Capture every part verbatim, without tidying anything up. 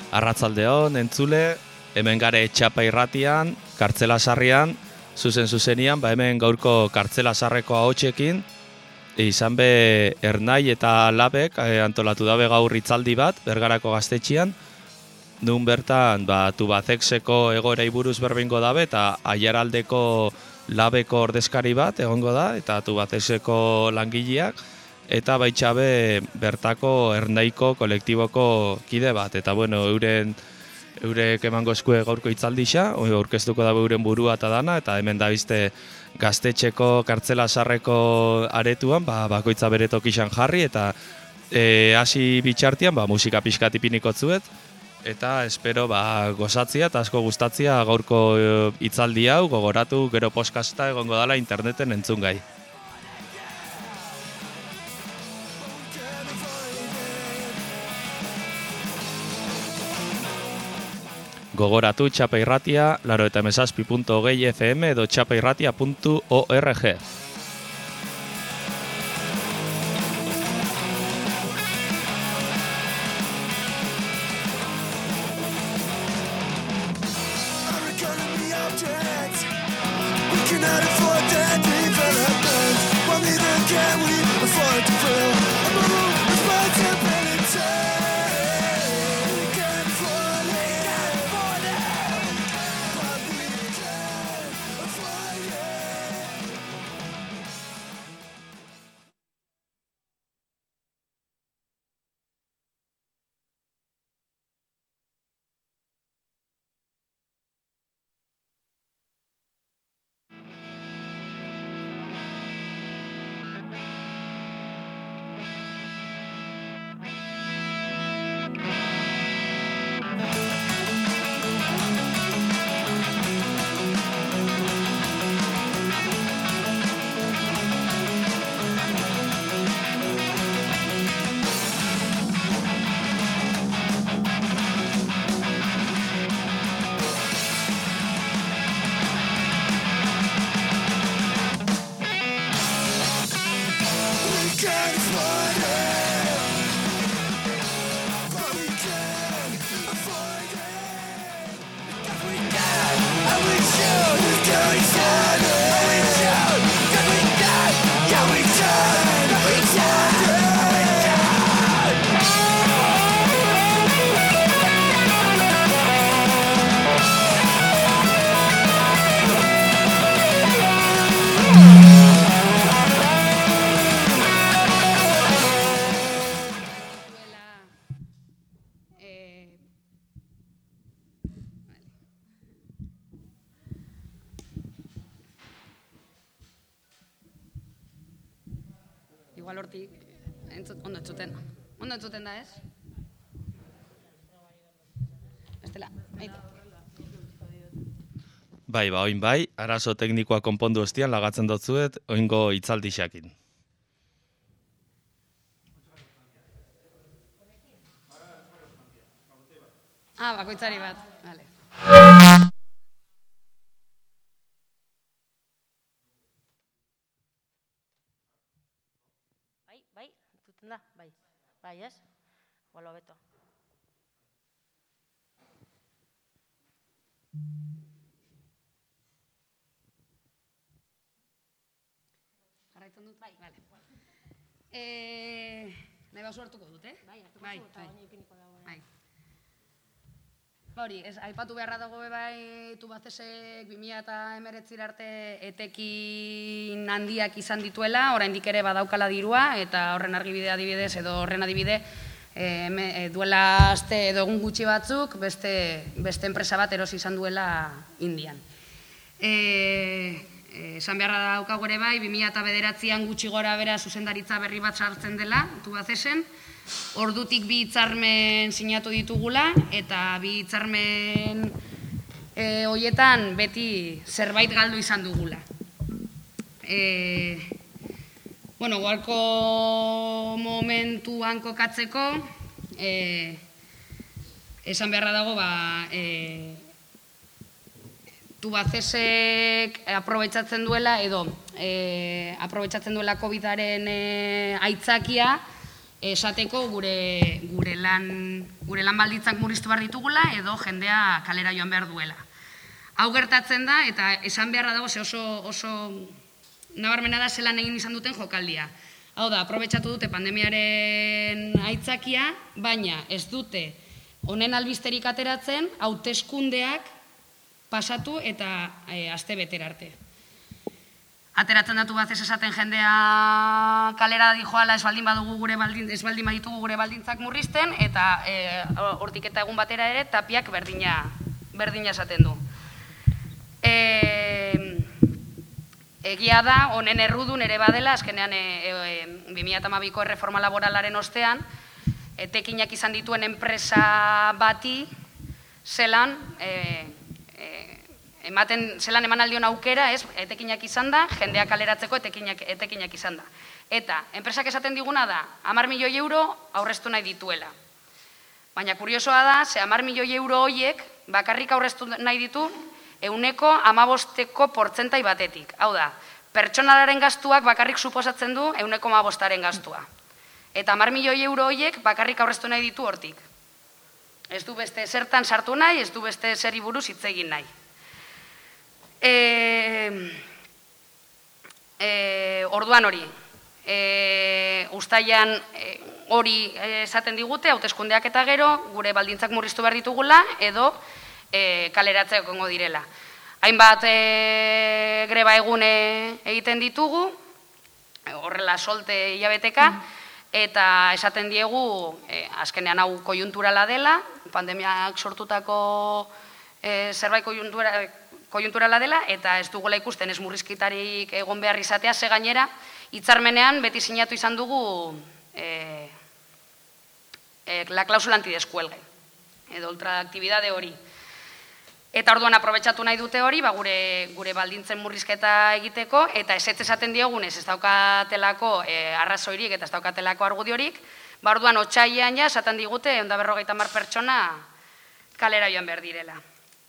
Arratzaldeon, entzule, hemen gare Txapa Irratian, Kartzela Sarrian, zuzen zuzenian, ba hemen gaurko Kartzela Sarreko ahotsekin, izan be Ernai eta Labek eh, antolatu dabe gaur hitzaldi bat, Bergarako gaztetxian, nun bertan ba, Tubacexeko egoerei buruz berbingo dabe, eta Aiaraldeko Labeko ordezkari bat egongo da, eta Tubacexeko langileak, eta baitxabe bertako Ernaiko kolektiboko kide bat, eta bueno, euren eurek emango eskue gaurko hitzaldixa, aurkeztuko dabe euren burua eta dana, eta hemen da bizte gaztetxeko Kartzela Sarreko aretuan, ba, bakoitza bere tokixan jarri, eta e, hasi bitxartian ba, musika pixkat ipiniko zuet, eta espero ba, gozatzia eta asko gustatzia gaurko hitzaldi hau, gogoratu gero podcasta egongo dala interneten entzungai. Gogoratu Txapa Irratia, laurogeita hamazazpi puntu hogei F M edo txapairratia puntu org. Igual hortik, entzut, ondo entzuten. Ondo entzuten da, ez? Estela, aita. Bai, ba, oin bai, arazo teknikoa konpondu ostian lagatzen dotzuet, oingo hitzaldixakin. Ah, bakoitzari bat, vale. Da, bai, bai, ez? Gualo beto. Jarraitzen dut? Bai, bale. Eh, nahi basu hartuko dut, eh? Bai, hartuko bai, eta baina ipiniko dago. Bai. Hori, ez, aipatu beharra dago bai Tubacexek bi mila hemeretzi arte etekin handiak izan dituela, oraindik ere badaukala dirua, eta horren argibide adibidez, edo horren adibide, e, me, e, duela aste edo egun gutxi batzuk, beste, beste enpresa bat erosi izan duela Indian. E, esan beharra daukagu ere bai, bi mila bederatzian gutxi gora bera zuzendaritza berri bat sartzen dela, Tubacexen, ordutik bi hitzarmen sinatu ditugula, eta bi hitzarmen e, hoietan beti zerbait galdu izan dugula. E, bueno, gaurko momentuan kokatzeko, e, esan beharra dago, ba, e, Tubacexek aprobetxatzen duela, edo e, aprobetxatzen duela COVIDaren e, aitzakia, esateko gure, gure, lan, gure lan baldintzak murriztu behar ditugula edo jendea kalera joan behar duela. Hau gertatzen da, eta esan beharra dago, ze oso, oso nabarmena da zelan egin izan duten jokaldia. Hau da, aprobetxatu dute pandemiaren aitzakia, baina ez dute honen albisterik ateratzen, hauteskundeak pasatu eta e, aste betera arte. Ateratzen datu bat ez esaten jendea kalera dijoala ez baldin badugu gure baldin, ez baldin baditugu gure baldintzak murrizten, eta e, hortik eta egun batera ere tapiak berdina, berdina esaten du. E, egia da, honen errudun ere badela, azkenean e, e, bi mila hamabiko erreforma laboralaren ostean, etekinak izan dituen enpresa bati zelan, e, ematen zelan eman aldion aukera, ez, etekinak izan da, jendea kaleratzeko etekinak, etekinak izan da. Eta, enpresak esaten diguna da, hamar milioi euro aurreztu nahi dituela. Baina kuriosoa da, ze hamar milioi euro horiek bakarrik aurreztu nahi ditu ehuneko hamabosteko portzentai batetik. Hau da, pertsonalaren gastuak bakarrik suposatzen du ehuneko hamabostaren gastua. Eta hamar milioi euro horiek bakarrik aurreztu nahi ditu hortik. Ez du beste zertan sartu nahi, ez du beste zeri buruz hitz egin nahi. E, e, orduan hori, e, ustaian e, hori esaten digute, hauteskundeak eta gero, gure baldintzak murriztu behar ditugula, edo e, kaleratzea egongo direla. Hainbat e, greba egune egiten ditugu, horrela solte hilabeteka, eta esaten diegu, e, azkenean hau koiunturala dela, pandemiak sortutako e, zerbait koiuntura, koiunturala dela, eta ez dugula ikusten ez murrizkitarik egon behar izatea, ze gainera, hitzarmenean beti sinatu izan dugu e, e, la klausula antideskuelge, edo ultraaktibidade hori. Eta orduan aprobetxatu nahi dute hori, ba, gure, gure baldintzen murrizketa egiteko, eta ez ez esaten diogunez ez daukatelako e, arrazoirik eta ez daukatelako argudiorik, ba, orduan otsailean ja esaten digute ehun eta berrogeita hamar pertsona kalera joan behar direla.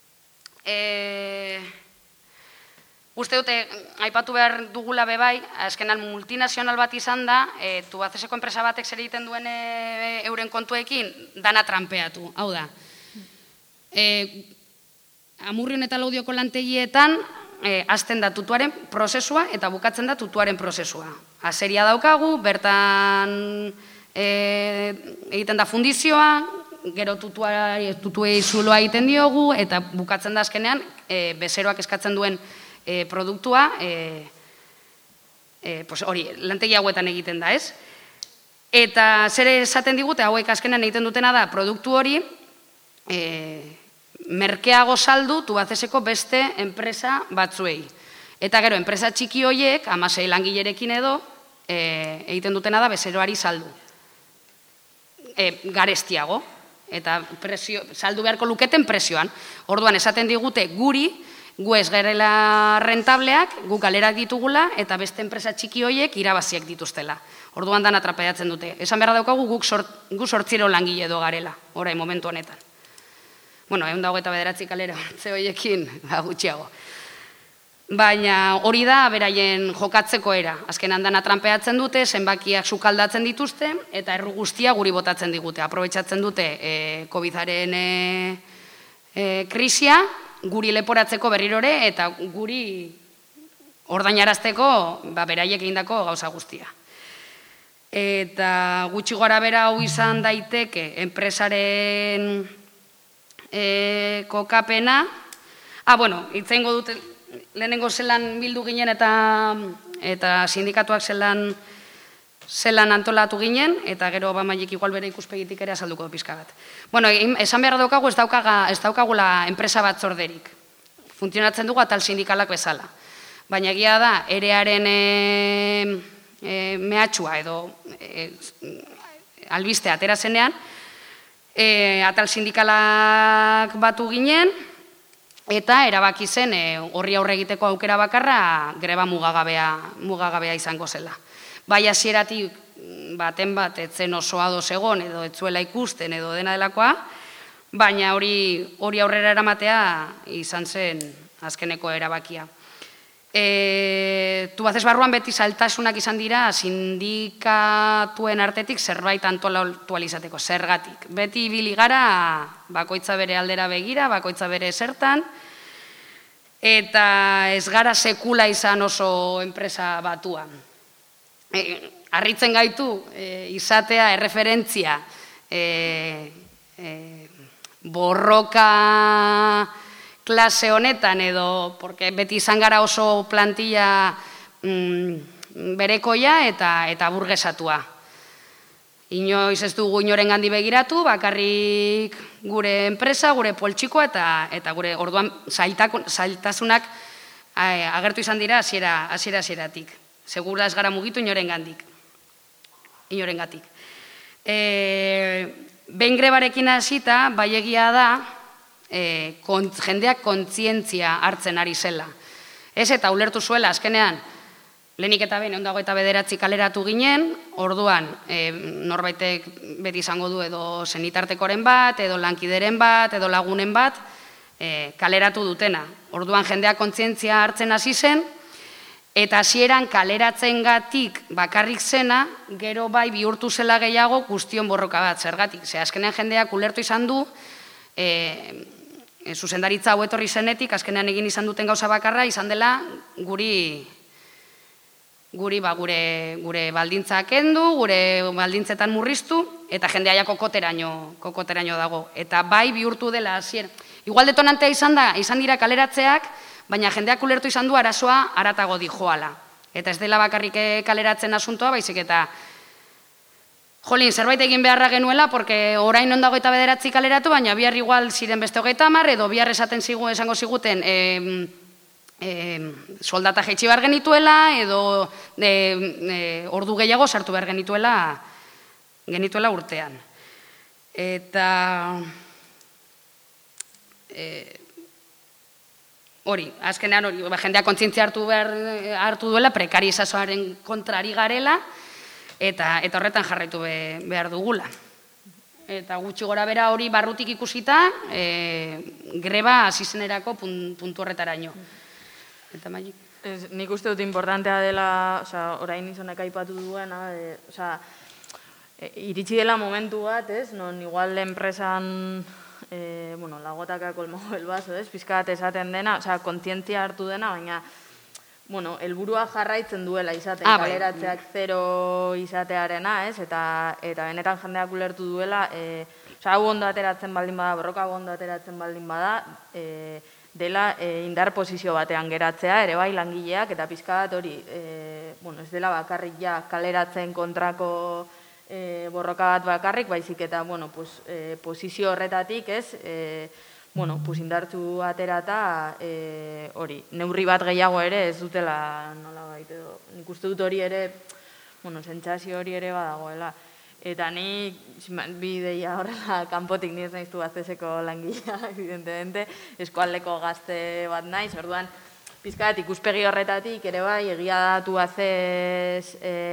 E, uste dute, aipatu behar dugula bebai, azkenan multinazional bat izan da, e, Tubacexeko enpresa batek zer egiten duen e, euren kontuekin, dana trampeatu, hau da. E, Amurrion eta Laudioko lantegietan, e, hasten da tutuaren prozesua eta bukatzen da tutuaren prozesua. Azeria daukagu, bertan e, egiten da fundizioa, gero tutuei zuloa egiten diogu, eta bukatzen da azkenean, e, bezeroak eskatzen duen e, produktua, e, e, pues hori, lantegi hauetan egiten da, ez? Eta zer esaten digute, hauek azkenean egiten dutena da, produktu hori, e, merkeago saldu Tubacexeko beste enpresa batzuei. Eta gero, enpresa txiki horiek, hamasei langilerekin edo, e, egiten dutena da bezeroari saldu. E, garestiago. Eta presio, saldu beharko luketen presioan. Orduan, esaten digute guri, gu ez garela rentableak, gu galerak ditugula, eta beste enpresa txiki horiek irabaziak dituztela. Orduan dan atrapeatzen dute. Esan behar daukagu guk sort, gu sortziro langile edo garela, orain momentu honetan. Bueno, ehun eta hogeita bederatzi kalera hartze horiekin gutxiago. Baina hori da beraien jokatzeko era. Azken handana trampeatzen dute, zenbakiak sukaldatzen dituzte, eta erru guztia guri botatzen digute. Aprobetxatzen dute e, Covidaren e, e, krisia, guri leporatzeko berrirore, eta guri ordainarazteko ba, beraiek egindako gauza guztia. Eta gutxi gora bera hau izan daiteke enpresaren E, kokapena. Ah, bueno, itzengo dute, lehenengo zelan bildu ginen eta eta sindikatuak zelan zelan antolatu ginen, eta gero Obamaiek igual bere ikuspegitik ere azalduko pizka bat. Bueno, esan behar daukagu ez, daukaga, ez daukagula enpresa batzorderik. Funtzionatzen dugu atal sindikalak bezala. Baina egia da, erearen e, e, mehatxua edo e, albiste atera zenean, E, atal sindikalak batu ginen, eta erabaki zen horri e, aurre egiteko aukera bakarra greba mugagabea, mugagabea izango zela. Bai hasieratik baten bat etzen oso ados egon edo etzuela ikusten edo dena delakoa, baina hori hori aurrera eramatea izan zen azkeneko erabakia. E, Tubacés barruan beti zailtasunak izan dira sindikatuen artetik zerbait antolatu izateko, zergatik. Beti ibili gara bakoitza bere aldera begira, bakoitza bere zertan, eta ez gara sekula izan oso enpresa batuan. Harritzen gaitu izatea erreferentzia borroka klase honetan edo, porque beti izan gara oso plantilla berekoia eta burgesatua. Inoiz ez dugu inoren gandi begiratu, bakarrik gure enpresa, gure poltsikoa eta gure orduan zailtasunak agertu izan dira hasiera hasieratik. Segura ez gara mugitu inoren gandik. Inoren gatik. Behin grebarekin hasita, bai egia da, jendeak kontzientzia hartzen ari zela. Ez eta ulertu zuela, azkenean, lehenik eta behin, ondago eta bederatzi kaleratu ginen, orduan, norbaitek beti izango du edo senitartekoren bat, edo lankideren bat, edo lagunen bat, kaleratu dutena. Orduan jendeak kontzientzia hartzen hasi zen, eta hasieran kaleratzen gatik bakarrik zena, gero bai bihurtu zela gehiago guztion borroka bat, zergatik. Ze azkenean jendeak ulertu izan du, zuzendaritza hau etorri zenetik, azkenean egin izan duten gauza bakarra, izan dela guri guri gure baldintzak kendu, gure baldintzetan murriztu, eta jendea kokoteraino dago. Eta bai bihurtu dela hasier. Igual detonantea izan da, izan dira kaleratzeak, baina jendeak ulertu izan du arazoa haratago dijoala. Eta ez dela bakarrik kaleratzen asuntoa, baizik eta jolin, zerbait egin beharra genuela, porque orain ondago eta bederatzi kaleratu, baina bihar igual ziren beste hogeita hamar, edo bihar esaten esango ziguten soldata jaitsi behar genituela, edo ordu gehiago sartu behar genituela genituela urtean. Eta hori, azkenean hori, jendeak kontzientzia hartu duela, prekarizazioaren kontrari garela, eta horretan jarraitu behar dugula. Eta gutxi gora bera hori barrutik ikusita, greba hasizenerako puntu horretaraino. Eta maik? Nik uste dut importantea dela, orain izonek aipatu duena, iritsi dela momentu bat, non igual enpresan lagotaka kolmogel bazo, pizkat esaten dena, kontzientzia hartu dena, baina helburua jarraitzen duela izaten, kaleratzeak zero izatearena, eta benetan jendeak ulertu duela, hau ondo ateratzen baldin bada, borroka ondo ateratzen baldin bada, dela indar posizio batean geratzea, ere bai langileak, eta pizkat hori, ez dela bakarrik ja kaleratzen kontrako borroka bat bakarrik, baizik eta posizio horretatik, ez, indartzu aterata hori, neurri bat gehiago ere ez dutela nola baita edo. Nik uste dut hori ere, sentsazio hori ere badagoela. Eta nik, bi ideia horrela, kanpotik nire zaiztu Gazteseko langilea, evidentemente, eskualdeko gazte bat naiz, orduan, pizkat ikuspegi horretatik, ere bai, egia datu Gaztes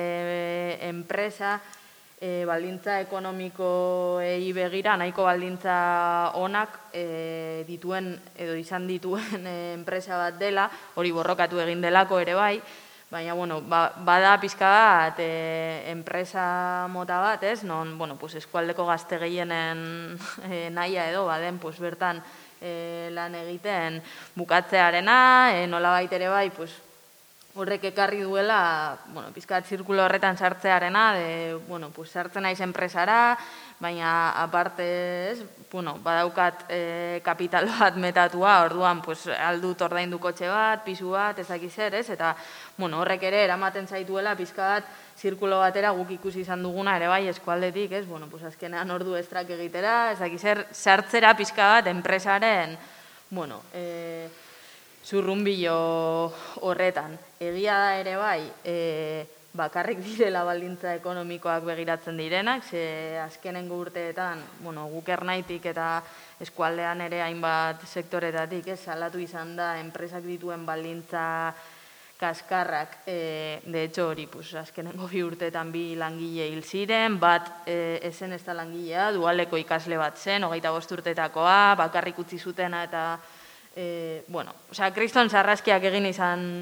enpresa, baldintza ekonomikoei begira, nahiko baldintza onak dituen, edo izan dituen enpresa bat dela, hori borrokatu egin delako ere bai, baina, bueno, bada pizka bat enpresa mota bat, ez, non, bueno, eskualdeko gazte gehienen nahia edo, baden, bertan lan egiten bukatzearena, nolabait ere bai, horrek ekarri duela, bueno, pizkat zirkulo horretan sartzearena, de, bueno, pues sartzen naiz enpresara, baina aparte, ez, bueno, badaukat kapital bat metatua, orduan, pues, aldut ordaindu kotxe bat, pisu bat, ezaki zer, ez, eta, bueno, horrek ere eramaten zaituela pizkat zirkulo batera guk ikusi izan duguna ere bai eskualdetik, ez, bueno, pues azkenean ordu estrak egitera, ezaki zer, sartzera pizka bat enpresaren, bueno, eh, zurrunbilo horretan. Egia da ere bai, bakarrik direla baldintza ekonomikoak begiratzen direnak, ze azkenengo urteetan, bueno, guk ernaitik eta eskualdean ere hainbat sektoretatik, ez, salatu izan da, enpresak dituen baldintza kaskarrak, de hecho hori, azkenengo bi urteetan bi langile hil ziren, bat ezen ez da langilea, dualeko ikasle bat zen, hogeita bost urteetakoa, bakarrik utzi zutena eta bueno, osea, kriston sarraskiak egin izan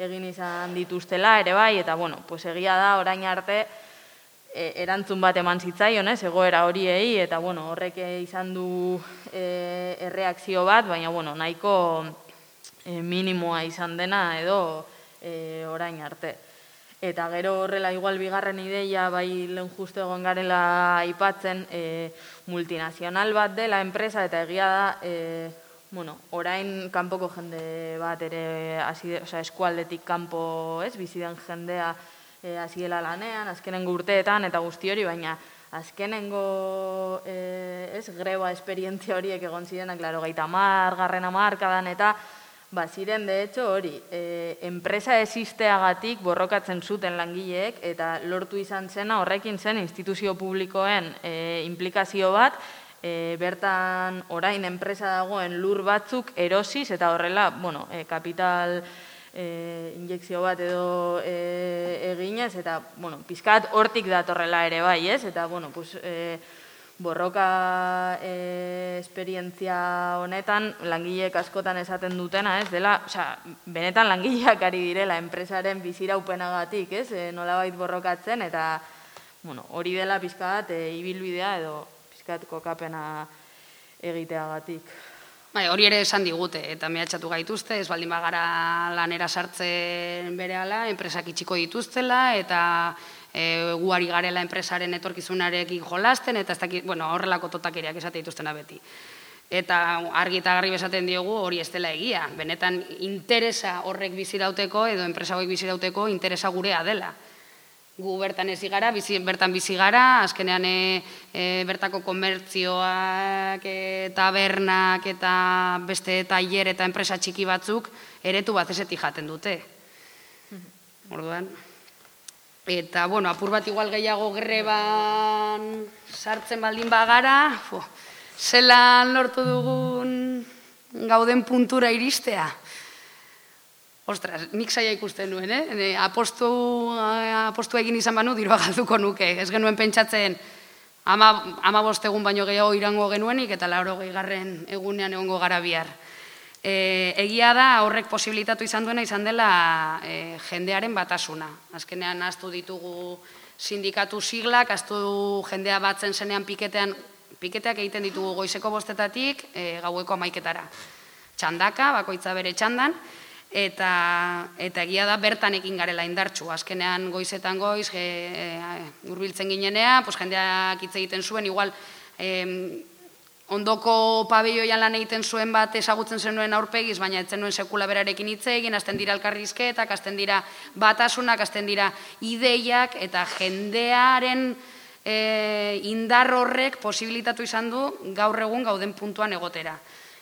egin izan dituztela ere bai, eta bueno, pues egia da orain arte e, erantzun bat eman zitzaion, ez, egoera horiei, eta bueno, horrek izan du e, erreakzio bat, baina bueno, nahiko e, minimoa izan dena edo e, orain arte. Eta gero horrela igual bigarren ideia bai lehen justu egon garela aipatzen e, multinazional bat dela enpresa eta egia da e, bueno, orain kanpoko jende bat ere hasi, osea, eskualdetik kanpo, ez, bizi den jendea e, hasi dela lanean, azkenengo urteetan eta guzti hori, baina azkenengo e, ez, greba esperientzia horiek egon zirenak, klaro, gaita hamar, garren hamarkadan eta ba, ziren, de hecho, hori, e, enpresa existeagatik borrokatzen zuten langileek eta lortu izan zena horrekin zen instituzio publikoen e, implikazio bat, e, bertan orain enpresa dagoen lur batzuk erosiz eta horrela, bueno, e, kapital e, injekzio bat edo e, eginez eta, bueno, pizkat hortik datorrela ere bai, ez? Eta, bueno, pues... E, borroka e, esperientzia honetan langileek askotan esaten dutena, ez dela, osea, benetan langileak ari direla enpresaren biziraupenagatik, ez, e, nolabait borrokatzen eta bueno, hori dela pizka bat e, ibilbidea edo pizkat kokapena egiteagatik. Bai, hori ere esan digute eta mehatxatu gaituzte, ez baldin bagara lanera sartzen berehala, enpresak itxiko dituztela eta E, guari garela enpresaren etorkizunarekin jolasten, eta ez dakit, bueno, horrelako totakeriak esate dituztena beti. Eta argi eta garbi esaten diogu hori ez dela egia. Benetan interesa horrek bizirauteko edo enpresa hauek bizirauteko interesa gurea dela. Gu bertan ez gara, bizi, bertan bizi gara, azkenean e, e, bertako komertzioak, e, tabernak eta beste tailer eta enpresa txiki batzuk eretu bat ezetik jaten dute. Orduan... Eta, bueno, apur bat igual gehiago greban sartzen baldin bagara, fu, zelan lortu dugun gauden puntura iristea. Ostras, nik zaila ikusten nuen, eh? Apostu, apostu egin izan banu, dirua galduko nuke. Ez genuen pentsatzen ama, ama bostegun baino gehiago irango genuenik, eta lauro gehigarren egunean egongo gara bihar. E, egia da horrek posibilitatu izan duena izan dela e, jendearen batasuna. Azkenean ahaztu ditugu sindikatu siglak, ahaztu jendea batzen zenean piketean, piketeak egiten ditugu goizeko bostetatik e, gaueko amaiketara. Txandaka, bakoitza bere txandan, eta, eta egia da bertan ekin garela indartsu. Azkenean goizetan goiz, e, e, hurbiltzen ginenea, pues jendeak hitz egiten zuen, igual... E, ondoko pabelloian lan egiten zuen bat ezagutzen zenuen aurpegiz, baina etzen nuen sekula berarekin hitz egin, hasten dira elkarrizketak, hasten dira batasunak, hasten dira ideiak, eta jendearen e, indar horrek posibilitatu izan du gaur egun gauden puntuan egotera.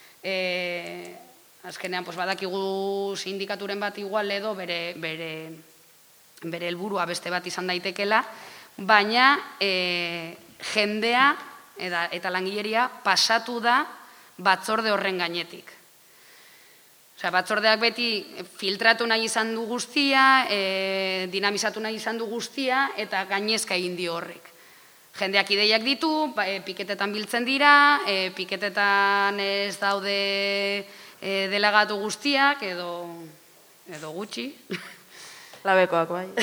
E, azkenean, pues, badakigu sindikaturen bat igual edo bere, bere, bere helburua beste bat izan daitekela, baina e, jendea Eta, eta langileria pasatu da batzorde horren gainetik. Osea, batzordeak beti filtratu nahi izan du guztia, e, dinamizatu nahi izan du guztia, eta gainezka egin dio horrek. Jendeak ideiak ditu, ba, e, piketetan biltzen dira, e, piketetan ez daude e, delegatu guztiak, edo, edo gutxi. Labekoak, bai.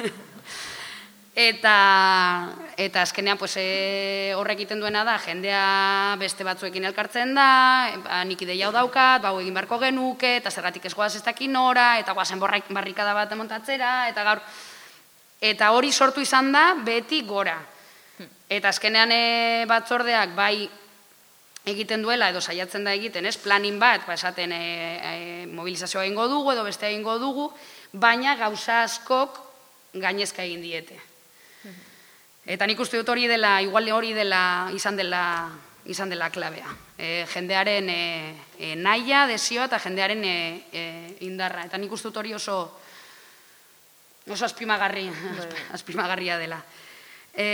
Eta, eta azkenean pues, e, horrek egiten duena da, jendea beste batzuekin elkartzen da, ba, nik ideia hau daukat, bau egin beharko genuke, eta zergatik ez goaz ez dakin nora, eta goazen barrikada bat montatzera, eta gaur... Eta hori sortu izan da beti gora. Eta azkenean e, batzordeak bai egiten duela, edo saiatzen da egiten, ez, planin bat, ba, esaten e, e, mobilizazioa egingo dugu, edo beste egingo dugu, baina gauza askok gainezka egin diete. Eta nik uste dut hori dela, igual hori dela, izan dela, izan dela klabea. E, jendearen e, e, nahia, desioa eta jendearen e, e, indarra. Eta nik uste dut hori oso, oso azpimagarria, azpimagarria dela. E,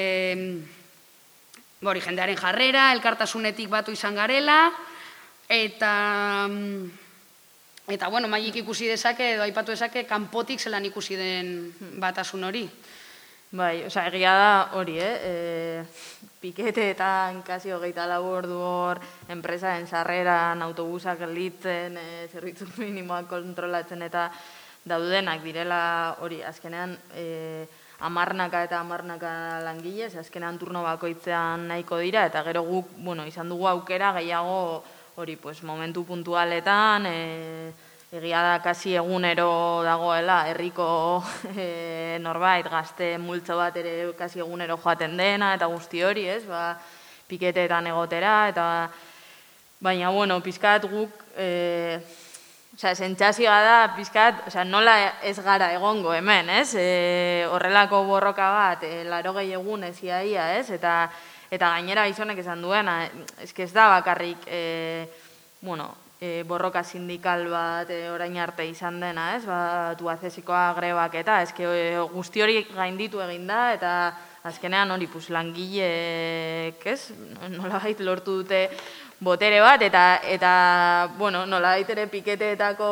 hori, jendearen jarrera, elkartasunetik batu izan garela, eta... Eta, bueno, maik ikusi dezake, edo aipatu dezake, kanpotik zelan ikusi den batasun hori. Bai, osea, egia da hori, eh? E, piketeetan kasi hogeita lau ordu hor, enpresaren sarreran, autobusak litzen, e, zerbitzu minimoak kontrolatzen eta daudenak direla hori, azkenean e, amarnaka eta amarnaka langilez, azkenean turno bakoitzean nahiko dira, eta gero guk, bueno, izan dugu aukera gehiago hori, pues, momentu puntualetan, e, egia da kasi egunero dagoela, herriko e, norbait, gazte multzo bat ere kasi egunero joaten dena, eta guzti hori, ez, ba, piketeetan egotera, eta baina, bueno, pizkat guk, e, osea, sentsazioa da, pizkat, osea, nola ez gara egongo hemen, ez, e, horrelako borroka bat, e, larogei egun ez iaia, ez, eta, eta gainera gizonek esan duena, eske ez da bakarrik, e, bueno, e, borroka sindikal bat e, orain arte izan dena, ez, ba, Tubacexekoa grebak eta, eske e, guzti hori gainditu egin da, eta azkenean hori, pues, langileek, ez, nolabait lortu dute botere bat, eta, eta bueno, nolabait ere piketeetako,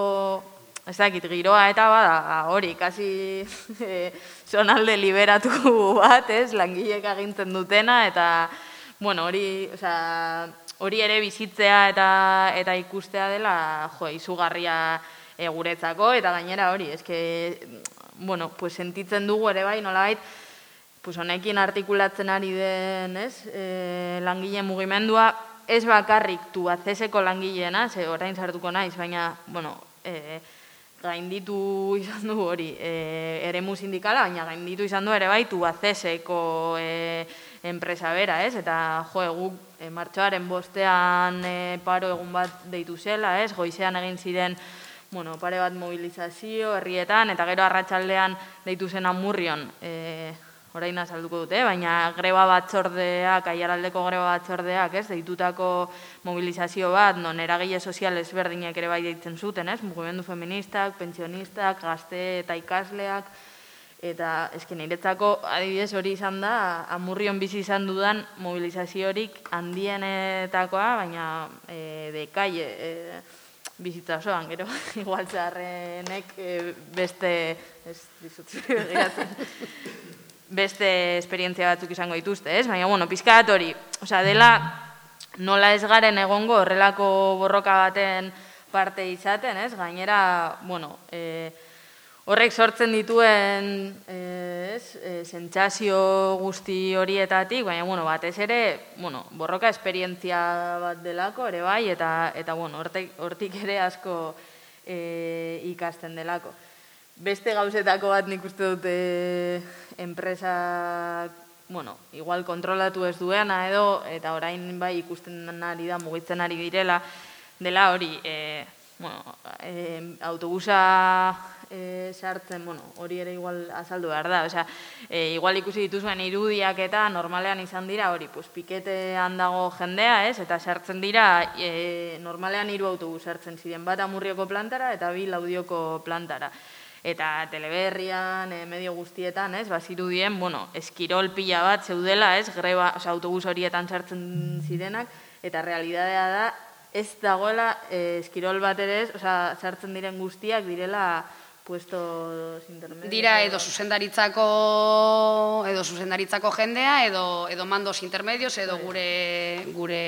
ez dakit, giroa eta bada, hori, kasi e, zonalde liberatu bat, ez, langileek agintzen dutena, eta, bueno, hori, osea, hori ere bizitzea eta, eta ikustea dela, jo, izugarria e, guretzako, eta gainera hori, eske, bueno, pues, sentitzen dugu ere bai, nolabait, pues, honekin artikulatzen ari den, ez, e, langile mugimendua, ez bakarrik Tubacexeko langileena, ze orain sartuko naiz, baina, bueno, e, gainditu izan du hori, e, eremu sindikala, baina gainditu izan du ere bai Tubacexeko e, enpresa bera, ez? Eta, jo, guk e, martxoaren bostean e, paro egun bat deitu zela, ez? Goizean egin ziren, bueno, pare bat mobilizazio herrietan, eta gero arratsaldean deitu zen Amurrion, e, orain azalduko dute, baina greba batzordeak, Aiaraldeko greba batzordeak, ez, deitutako mobilizazio bat, non eragile sozial ezberdinek ere bai deitzen zuten, ez, mugimendu feministak, pentsionistak, gazte eta ikasleak, eta eske niretzako adibidez hori izan da, Amurrion bizi izan dudan mobilizaziorik handienetakoa, baina e, de calle, e, bizitza osoan, gero, igual txarrenek e, beste, ez dizutzi begiratzen, beste esperientzia batzuk izango dituzte, ez? Baina, bueno, pizkat hori, osea, dela nola ez garen egongo horrelako borroka baten parte izaten, ez? Gainera, bueno, e, horrek sortzen dituen, e, ez, e, sentsazio guzti horietatik, baina, bueno, batez ere, bueno, borroka esperientzia bat delako, ere bai, eta, eta bueno, hortik, hortik ere asko e, ikasten delako. Beste gauzetako bat nik uste dute enpresak, bueno, igual kontrolatu ez duena edo, eta orain bai ikusten ari da, mugitzen ari direla, dela hori, e, bueno, e, autobusa e, sartzen, bueno, hori ere igual azaldu behar da, osea, e, igual ikusi dituzuen irudiak eta normalean izan dira, hori, pues, piketean dago jendea, ez, eta sartzen dira, e, normalean hiru autobus sartzen ziren, bat Amurrioko plantara eta bi Laudioko plantara. Eta teleberrian, e, medio guztietan, ez, bazirudien, bueno, eskirol pila bat zeudela, ez, greba, oza, autobus horietan sartzen zirenak, eta realidadea da, ez dagoela e, eskirol bat ere ez, oza, sartzen diren guztiak direla puestos intermedios. Dira edo zuzendaritzako, edo zuzendaritzako jendea, edo, edo mandos intermedios, edo gure, gure,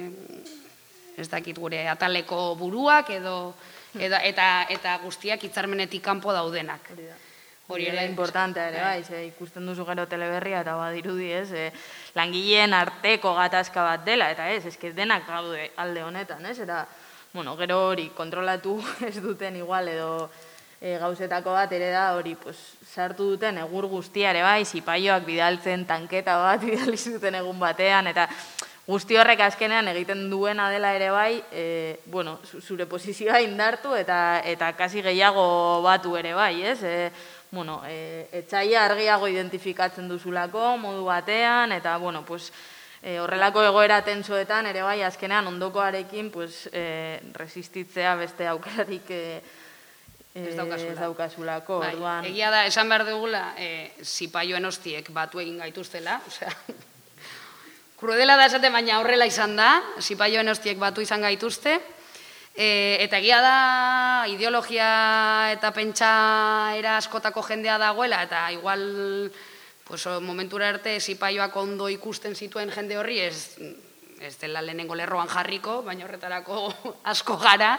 ez dakit, gure ataleko buruak, edo... Eta, eta, eta guztiak hitzarmenetik kanpo daudenak. Hori ere importantea ere, bai, ze ikusten duzu gero teleberria eta badirudi, ez, e, langileen arteko gatazka bat dela, eta ez, eske denak gaude alde honetan, ez, eta, bueno, gero hori kontrolatu ez duten igual edo e, gauzetako bat ere da hori, pues, sartu duten egur guztia ere, bai, zipaioak bidaltzen tanketa bat bidali zuten egun batean, eta guzti horrek azkenean egiten duena dela ere bai, e, bueno, zure posizioa indartu eta eta kasi gehiago batu ere bai, ez? E, bueno, e, etxaia argiago identifikatzen duzulako modu batean, eta, bueno, pues, e, horrelako egoera tensoetan ere bai, azkenean ondokoarekin, pues, e, resistitzea beste aukerarik e, ez daukazula. Ez daukazulako, bai, orduan. Egia da, esan behar dugula, e, zipaioen hostiek batu egin gaituztela, osea... Krudela da esate, baina horrela izan da, zipaioen hostiek batu izan gaituzte, e, eta egia da ideologia eta pentsaera askotako jendea dagoela, eta igual pues, momentura arte zipaioak ondo ikusten zituen jende horri, ez, ez dela lehenengo lerroan jarriko, baina horretarako asko gara,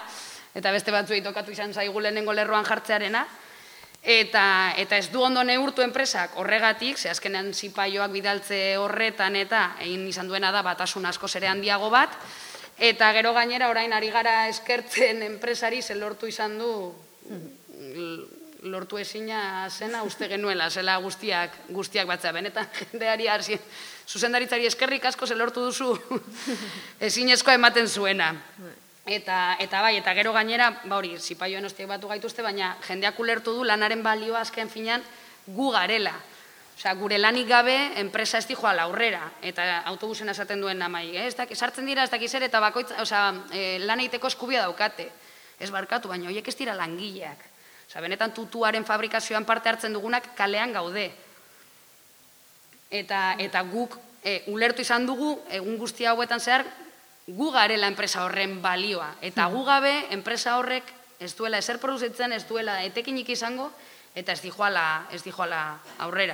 eta beste batzuei tokatu izan zaigu lehenengo lerroan jartzearena, eta, eta ez du ondo neurtu enpresak horregatik, ze azkenean zipaioak bidaltze horretan eta egin izan duena da batasun asko zere handiago bat, eta gero gainera orain ari gara eskertzen enpresari ze lortu izan du lortu ezina zena uste genuela, zela guztiak, guztiak batzea. Benetan jendeari arzi, zuzendaritzari eskerrik asko ze lortu duzu ezinezkoa ematen zuena. Eta, eta bai, eta gero gainera, ba hori, zipaioen ostiak batu gaituzte, baina jendeak ulertu du lanaren balioa azken finean gu garela. Osea, gure lanik gabe, enpresa ez dijoala aurrera, eta autobusen esaten duen namai. Ez da, sartzen dira, ez dakiz ere, eta bakoitza, osea, lan egiteko eskubia daukate. Ez barkatu, baina horiek ez dira langileak. Osea, benetan tutuaren fabrikazioan parte hartzen dugunak kalean gaude. Eta, eta guk e, ulertu izan dugu, egun guztia hauetan zehar, gu garela enpresa horren balioa. Eta gu gabe, enpresa horrek ez duela ezer produzitzen, ez duela etekinik izango, eta ez dijoala, ez dijoala aurrera.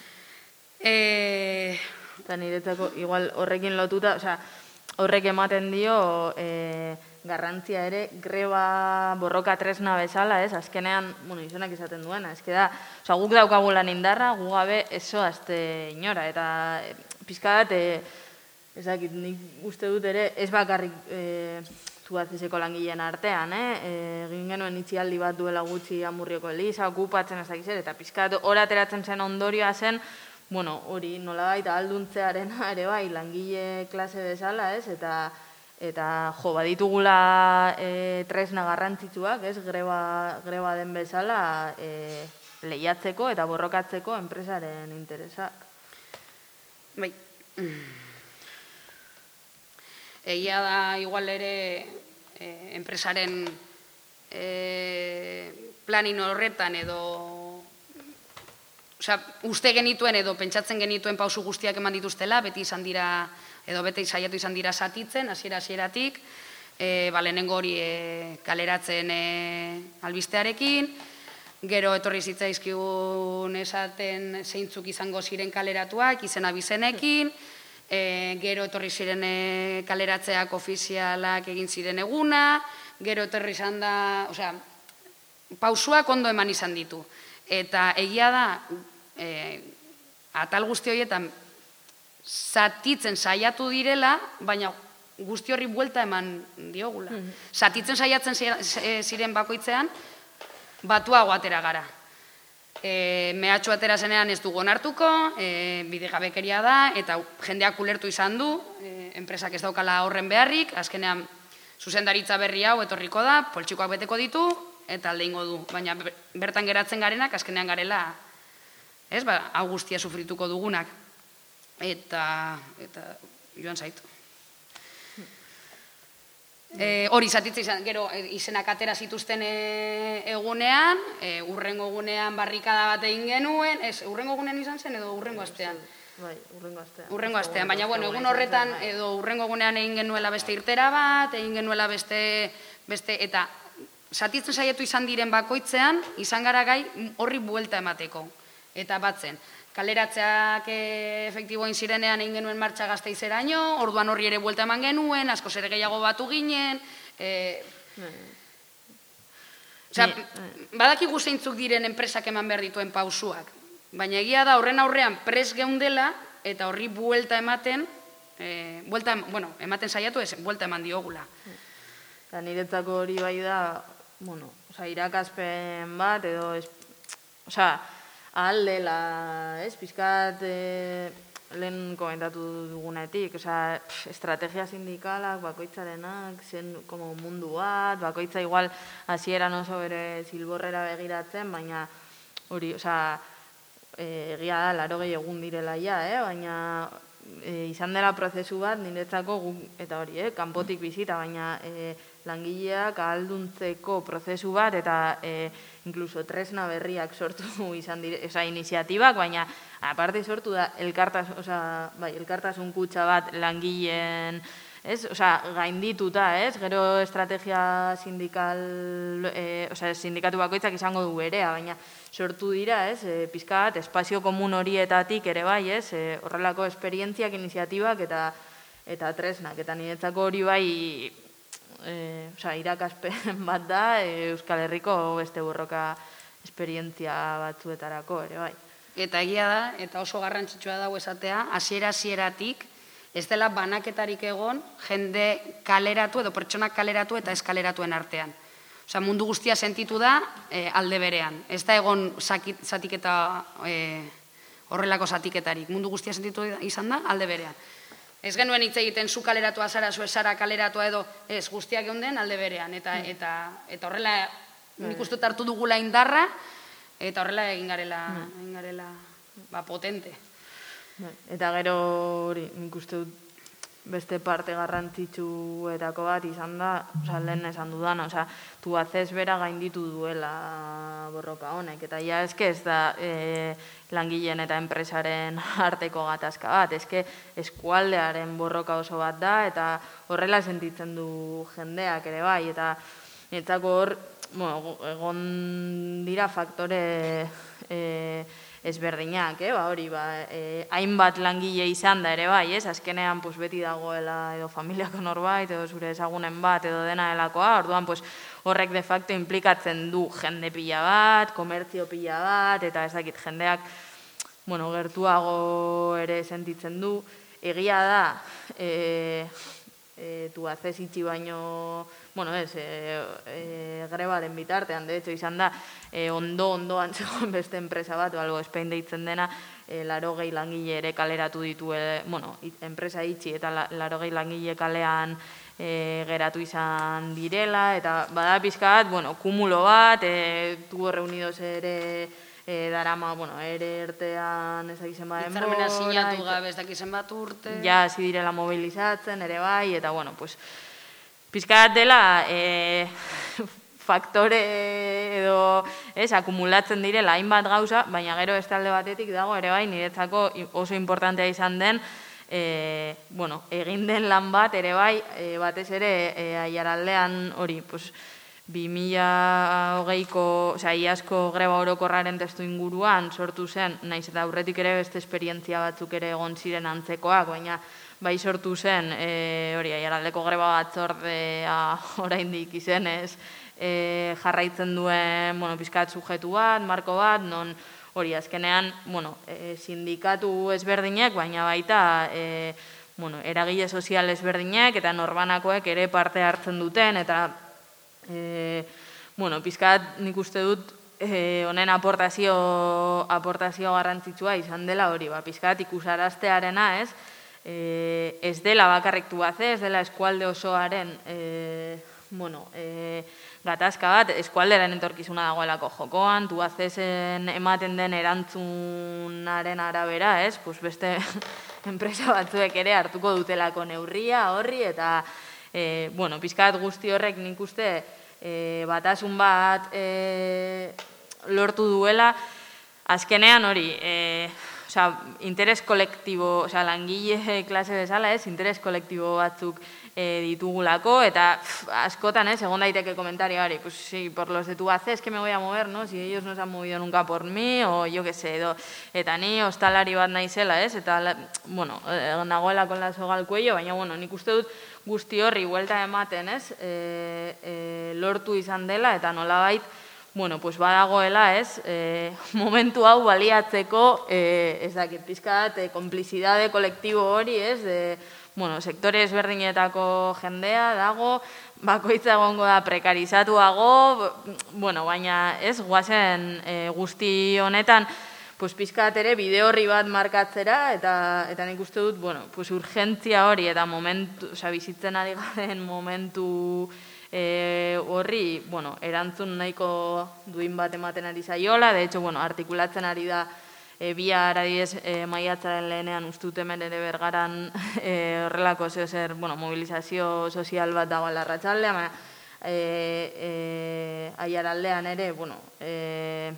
E... Eta niretzako, igual horrekin lotuta, osea, horrek ematen dio e, garrantzia ere greba borroka tresna bezala, ez? Azkenean, bueno, izenak izaten duena, ez da, osea, guk daukagulan indarra, gu gabe ezoazte inora, eta e, pizka bat, e, ezakit, nik uste dut ere, ez bakarrik e, Tubacexeko langileen artean, eh? Egin genuen itxialdi bat duela gutxi Amurrioko Eliza, okupatzen ez dakiz ere, eta pizkat hor ateratzen zen ondorioa zen, bueno, hori nolabait alduntzearen ere bai, langile klase bezala, ez? Eta, eta jo, baditugula e, tresna garrantzitsuak, ez? Greba, greba den bezala e, lehiatzeko eta borrokatzeko enpresaren interesak. Bai. Egia da, igual ere, eh, enpresaren eh, planin horretan edo, osea, uste genituen edo pentsatzen genituen pausu guztiak eman dituztela, beti izan dira, edo beti saiatu izan dira zatitzen, hasiera hasieratik, eh, ba, lehenengo hori eh, kaleratzen eh, albistearekin, gero etorri zitzaizkigun esaten zeintzuk izango ziren kaleratuak, izena bizenekin, E, gero etorri ziren e, kaleratzeak ofizialak egin ziren eguna, gero etorri izan da, osea, pausuak ondo eman izan ditu. Eta egia da, e, atal guzti horietan zatitzen saiatu direla, baina guzti horri buelta eman diogula. Zatitzen saiatzen ziren bakoitzean, batuago atera gara. E, mehatxu atera zenean ez dugu onartuko, e, bidegabekeria da, eta jendeak ulertu izan du, e, enpresak ez daukala horren beharrik, azkenean zuzendaritza berri hau etorriko da, poltsikoak beteko ditu, eta alde ingo du. Baina bertan geratzen garenak, azkenean garela, ez, ba, hau guztia sufrituko dugunak. Eta, eta joan zaitu. E, hori zatitza izan, gero izenak atera zituzten e, egunean, e, urrengo egunean barrikada bat egin genuen, ez, urrengo egunean izan zen edo urrengo astean? Bai, urrengo astean. Urrengo astean, baina bueno, egun horretan edo urrengo egunean egin genuela beste irtera bat, egin genuela beste, beste eta zatitzen saiatu izan diren bakoitzean, izan gara gai horri buelta emateko, eta batzen. Kaleratzeak efektiboin zirenean egin genuen martxa Gasteizeraino, orduan horri ere buelta eman genuen, asko zer gehiago batu ginen. Badakigu zeintzuk diren enpresak eman behar dituen pausuak, baina egia da horren aurrean pres geundela eta horri buelta ematen, bueno, ematen saiatu ez, buelta eman diogula. Eta niretzako hori bai da, bueno, irakaspen bat edo, oza, ahal dela, ez, pizkat lehen komentatu dugunetik, osea, estrategia sindikalak, bakoitzarenak, zen como mundu bat, bakoitza igual hasieran oso bere zilborrera begiratzen, baina hori, osea, egia da, larogei egun direla ja, eh? Baina izan dela prozesu bat, niretzako, eta hori, eh? Kanpotik bizita, baina langileak ahalduntzeko prozesu bat, eta inkluso tresna berriak sortu izan dire, esa iniziatibak, baina aparte sortu da elkartasun, o sea, bai, elkartasun kutxa bat langileen, ez? O sea, gaindituta, ez? Gero estrategia sindikal, eh, o sea, sindikatu bakoitzak izango du berea, baina sortu dira, ez? E, pizka bat, espazio komun horietatik ere bai, ez? E, horrelako esperientziak, iniziatibak eta eta tresnak, eta niretzako hori bai, e, oza, irakaspen bat da e, Euskal Herriko beste borroka esperientzia batzuetarako ere, bai. Eta egia da, eta oso garrantzitsua dago esatea, hasiera-hasieratik ez dela banaketarik egon jende kaleratu edo pertsonak kaleratu eta eskaleratuen artean. Osea, mundu guztia sentitu da e, alde berean. Ez da egon zatiketa e, horrelako zatiketarik. Mundu guztia sentitu izan da alde berean. Ez genuen hitz egiten zu kaleratua zara, zu esara kaleratua edo ez guztiak geunden alde berean. Eta, eta, eta horrela nik uste dut hartu dugula indarra eta horrela egin garela, egin garela ba, potente. Eta gero hori nik uste dut beste parte garrantzitsuetako bat izan da, oza, lehen esan dudana, oza, Tubacex bera gainditu duela borroka honek, eta ja eske ez da e, langileen eta enpresaren arteko gatazka bat, eske eskualdearen borroka oso bat da, eta horrela sentitzen du jendeak ere bai, eta netzako hor, bueno, egon dira faktore e, ezberdinak, eh? Ba, hori, ba, eh, hainbat langile izan da ere bai, ez? Azkenean pues, beti dagoela edo familiako norbait, edo zure ezagunen bat, edo dena delakoa, orduan pues, horrek de facto implikatzen du jende pila bat, komertzio pila bat, eta ez dakit jendeak bueno, gertuago ere sentitzen du. Egia da, e, e, Tubacex itxi baino, bueno, ez, e, e, grebaren bitartean, de hecho, izan da, e, ondo, ondoan zegoen beste enpresa bat, o algo Spain deitzen dena, e, larogei langile ere kaleratu ditu, e, bueno, enpresa itxi eta la, larogei langile kalean e, geratu izan direla, eta bada pizka bat, bueno, kumulo bat, e, tubo reunidos ere, e, darama, bueno, ere ertean ez dakizen bat denbora. Hitzarmena sinatu gabe ez dakizen bat urte. Ja, hasi direla mobilizatzen ere bai, eta bueno, pues, pizka bat dela, e, faktore edo ez, akumulatzen direla hainbat gauza, baina gero beste alde batetik dago ere bai, niretzako oso importantea izan den, e, bueno, egin den lan bat ere bai, e, batez ere e, Aiaraldean hori, pues, bi mila hogeiko, osea, iazko greba orokorraren testu inguruan sortu zen, naiz eta aurretik ere beste esperientzia batzuk ere egon ziren antzekoak, baina bai sortu zen, e, hori, Aiaraldeko greba batzordea oraindik izenez, e, jarraitzen duen, bueno, pizkat subjektu bat, marko bat, non hori azkenean, bueno, e, sindikatu ezberdinek, baina baita, e, bueno, eragile sozial ezberdinek eta norbanakoek ere parte hartzen duten, eta E, bueno, pizkat nik uste dut e, honen aportazio, aportazio garrantzitsua izan dela hori, ba, pizkat ikusaraztearena, ez? E, ez dela bakarrik Tubacex, ez dela eskualde osoaren e, bueno, e, gatazka bat, eskualderen entorkizuna dagoelako jokoan, Tubacexen ematen den erantzunaren arabera, ez? Pues beste enpresa batzuek ere hartuko dutelako neurria horri, eta E, bueno, pizkat guzti horrek nik uste e, batasun bat e, lortu duela, azkenean hori, e, osea, interes kolektibo, osea, langile klase bezala ez, interes kolektibo batzuk e, ditugulako, eta pff, askotan ez, egon daiteke komentario hori, pues sí, por los de Tubacex que me voy a mover, ¿no? Si ellos no se han movido nunca por mí, o yo que sé, edo, eta ni ostalari bat naizela, ez, eta, bueno, nagoela con la soga al cuello, baina, bueno, nik uste dut, guzti horri huelta ematen, ez, e, e, lortu izan dela, eta nolabait, bueno, pues badagoela, ez, e, momentu hau baliatzeko, e, ez dakit, pizkat, e, konplizidade kolektibo hori, ez, de, bueno, sektore ezberdinetako jendea dago, bakoitza egongo da prekarizatuago, bueno, baina, ez, guazen e, guzti honetan, pues pizkat ere bide horri bat markatzera, eta eta nik uste dut, bueno, pues urgentzia hori eta momentu, osea, bizitzen ari garen momentu e, horri, bueno, erantzun nahiko duin bat ematen ari zaiola, de hecho, bueno, artikulatzen ari da e, bihar adibidez e, maiatzaren lehenean ustut hemen ere Bergaran e, horrelako zeo zer, bueno, mobilizazio sozial bat dago Larratxalde, ama e, e, Aiaraldean ere, bueno, e,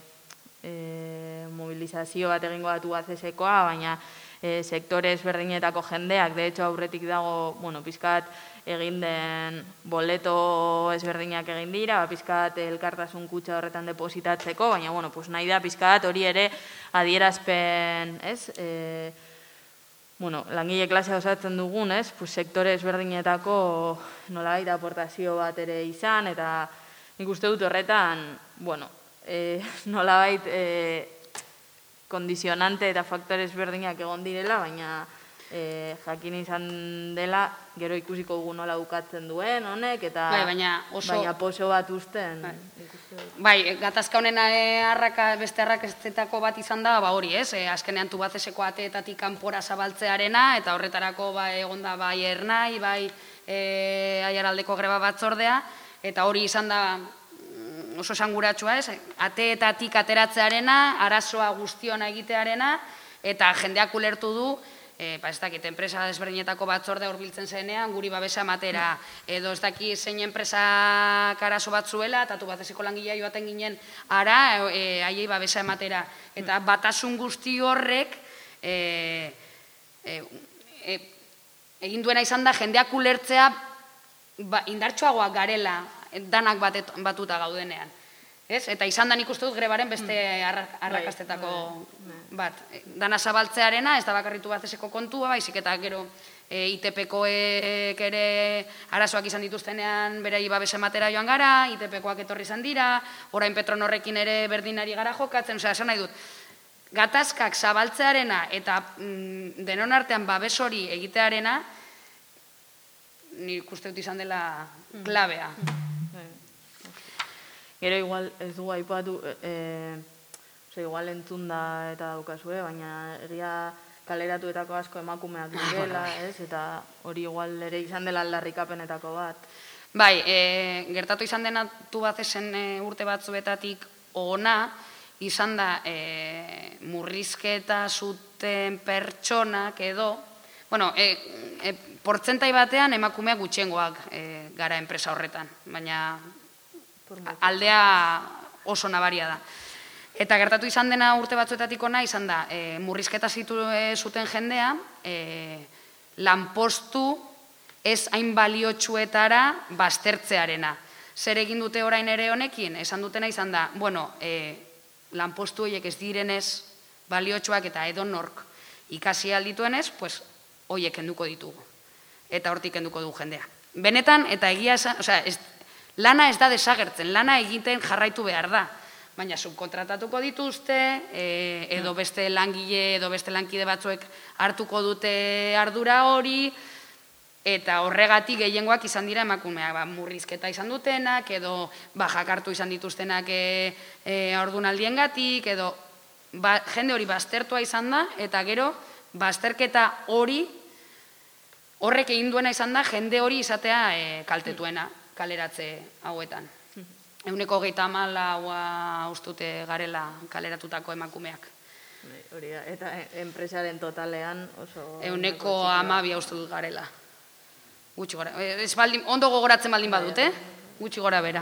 E, mobilizazio bat egingo da Tubacexekoa, baina e, sektore ezberdinetako jendeak, de hecho aurretik dago, bueno, pizkat egin den boleto ezberdinak egin dira, ba, pizkat elkartasun kutxa horretan depositatzeko, baina, bueno, pues nahi da pizkat hori ere adierazpen, ez? E, bueno, langile klasea osatzen dugun, ez? Pues sektore ezberdinetako nolabait aportazio bat ere izan, eta nik uste dut horretan, bueno, e, nolabait e, kondizionante eta faktore ezberdinak egon direla, baina e, jakin izan dela, gero ikusiko dugu nola bukatzen duen, honek, eta bai, baina, oso... baina poso bat usten. Bai, bai gatazka honen arraka, beste arrakastetako bat izan da, ba hori, ez? E, azkenean Tubacexeko ateetatik kanpora zabaltzearena, eta horretarako ba, egon da bai Ernai, bai e, Aiaraldeko greba batzordea, eta hori izan da oso esanguratsua, ez? Ateetatik ateratzearena, arazoa guztiona egitearena, eta jendeak ulertu du, E, ba, ez dakit, enpresa desberdinetako batzordea hurbiltzen zenean, guri babesa ematera, edo ez dakit zein enpresa karazo bat zuela, eta Tubacexeko langilea joaten ginen ara, e, haiei babesa ematera. Eta batasun guzti horrek e, e, e, egin duena izan da jendeak ulertzea ba, indartsuagoak garela danak batet, batuta gaudenean. Ez? Eta izan da nik uste dut grebaren beste arrakastetako bat. Dana zabaltzearena, ez da bakarri Tubacexeko kontua, baizik eta gero e, I T P-koek ere arazoak izan dituztenean berei babes ematera joan gara, I T P-koak etorri izan dira, orain Petronorrekin ere berdinari gara jokatzen, osea, esan nahi dut, gatazkak zabaltzearena eta mm, denon artean babes hori egitearena, nik uste dut izan dela klabea. Gero igual ez dugu aipatu, e, oza, igual entzun da eta daukazue, baina egia kaleratuetako asko emakumeak direla, ez? Eta hori igual ere izan dela aldarrikapenetako bat. Bai, e, gertatu izan dena Tubacexen e, urte batzuetatik ona, izan da e, murrizketa zuten pertsonak edo, bueno, e, e, portzentai batean emakumeak gutxiengoak e, gara enpresa horretan, baina aldea oso nabaria da. Eta gertatu izan dena urte batzuetatik ona izan da, e, murrizketa zitu e, zuten jendea, e, lanpostu ez hain baliotsuetara baztertzearena. Zer egin dute orain ere honekin? Esan dutena izan da, bueno, e, lanpostu horiek ez direnez baliotsuak eta edonork ikasi aldituenez, pues, horiek kenduko ditugu. Eta hortik kenduko du jendea. Benetan, eta egia esan, osea, ez, lana ez da desagertzen, lana egiten jarraitu behar da. Baina subkontratatuko dituzte, e, edo beste langile, edo beste lankide batzuek hartuko dute ardura hori, eta horregatik gehiengoak izan dira emakumeak, ba, murrizketa izan dutenak, edo bajak hartu izan dituztenak e, e, ordunaldiengatik, edo ba, jende hori baztertua izan da, eta gero bazterketa hori, horrek egin duena izan da, jende hori izatea e, kaltetuena, kaleratze hauetan. Euneko hogeita hamalaua ustute garela kaleratutako emakumeak. Hori da, eta enpresaren totalean oso... Euneko hamabia uste dut garela. Gutxi gora. Ez baldin, ondo gogoratzen baldin badut, eh? Gutxi gora bera.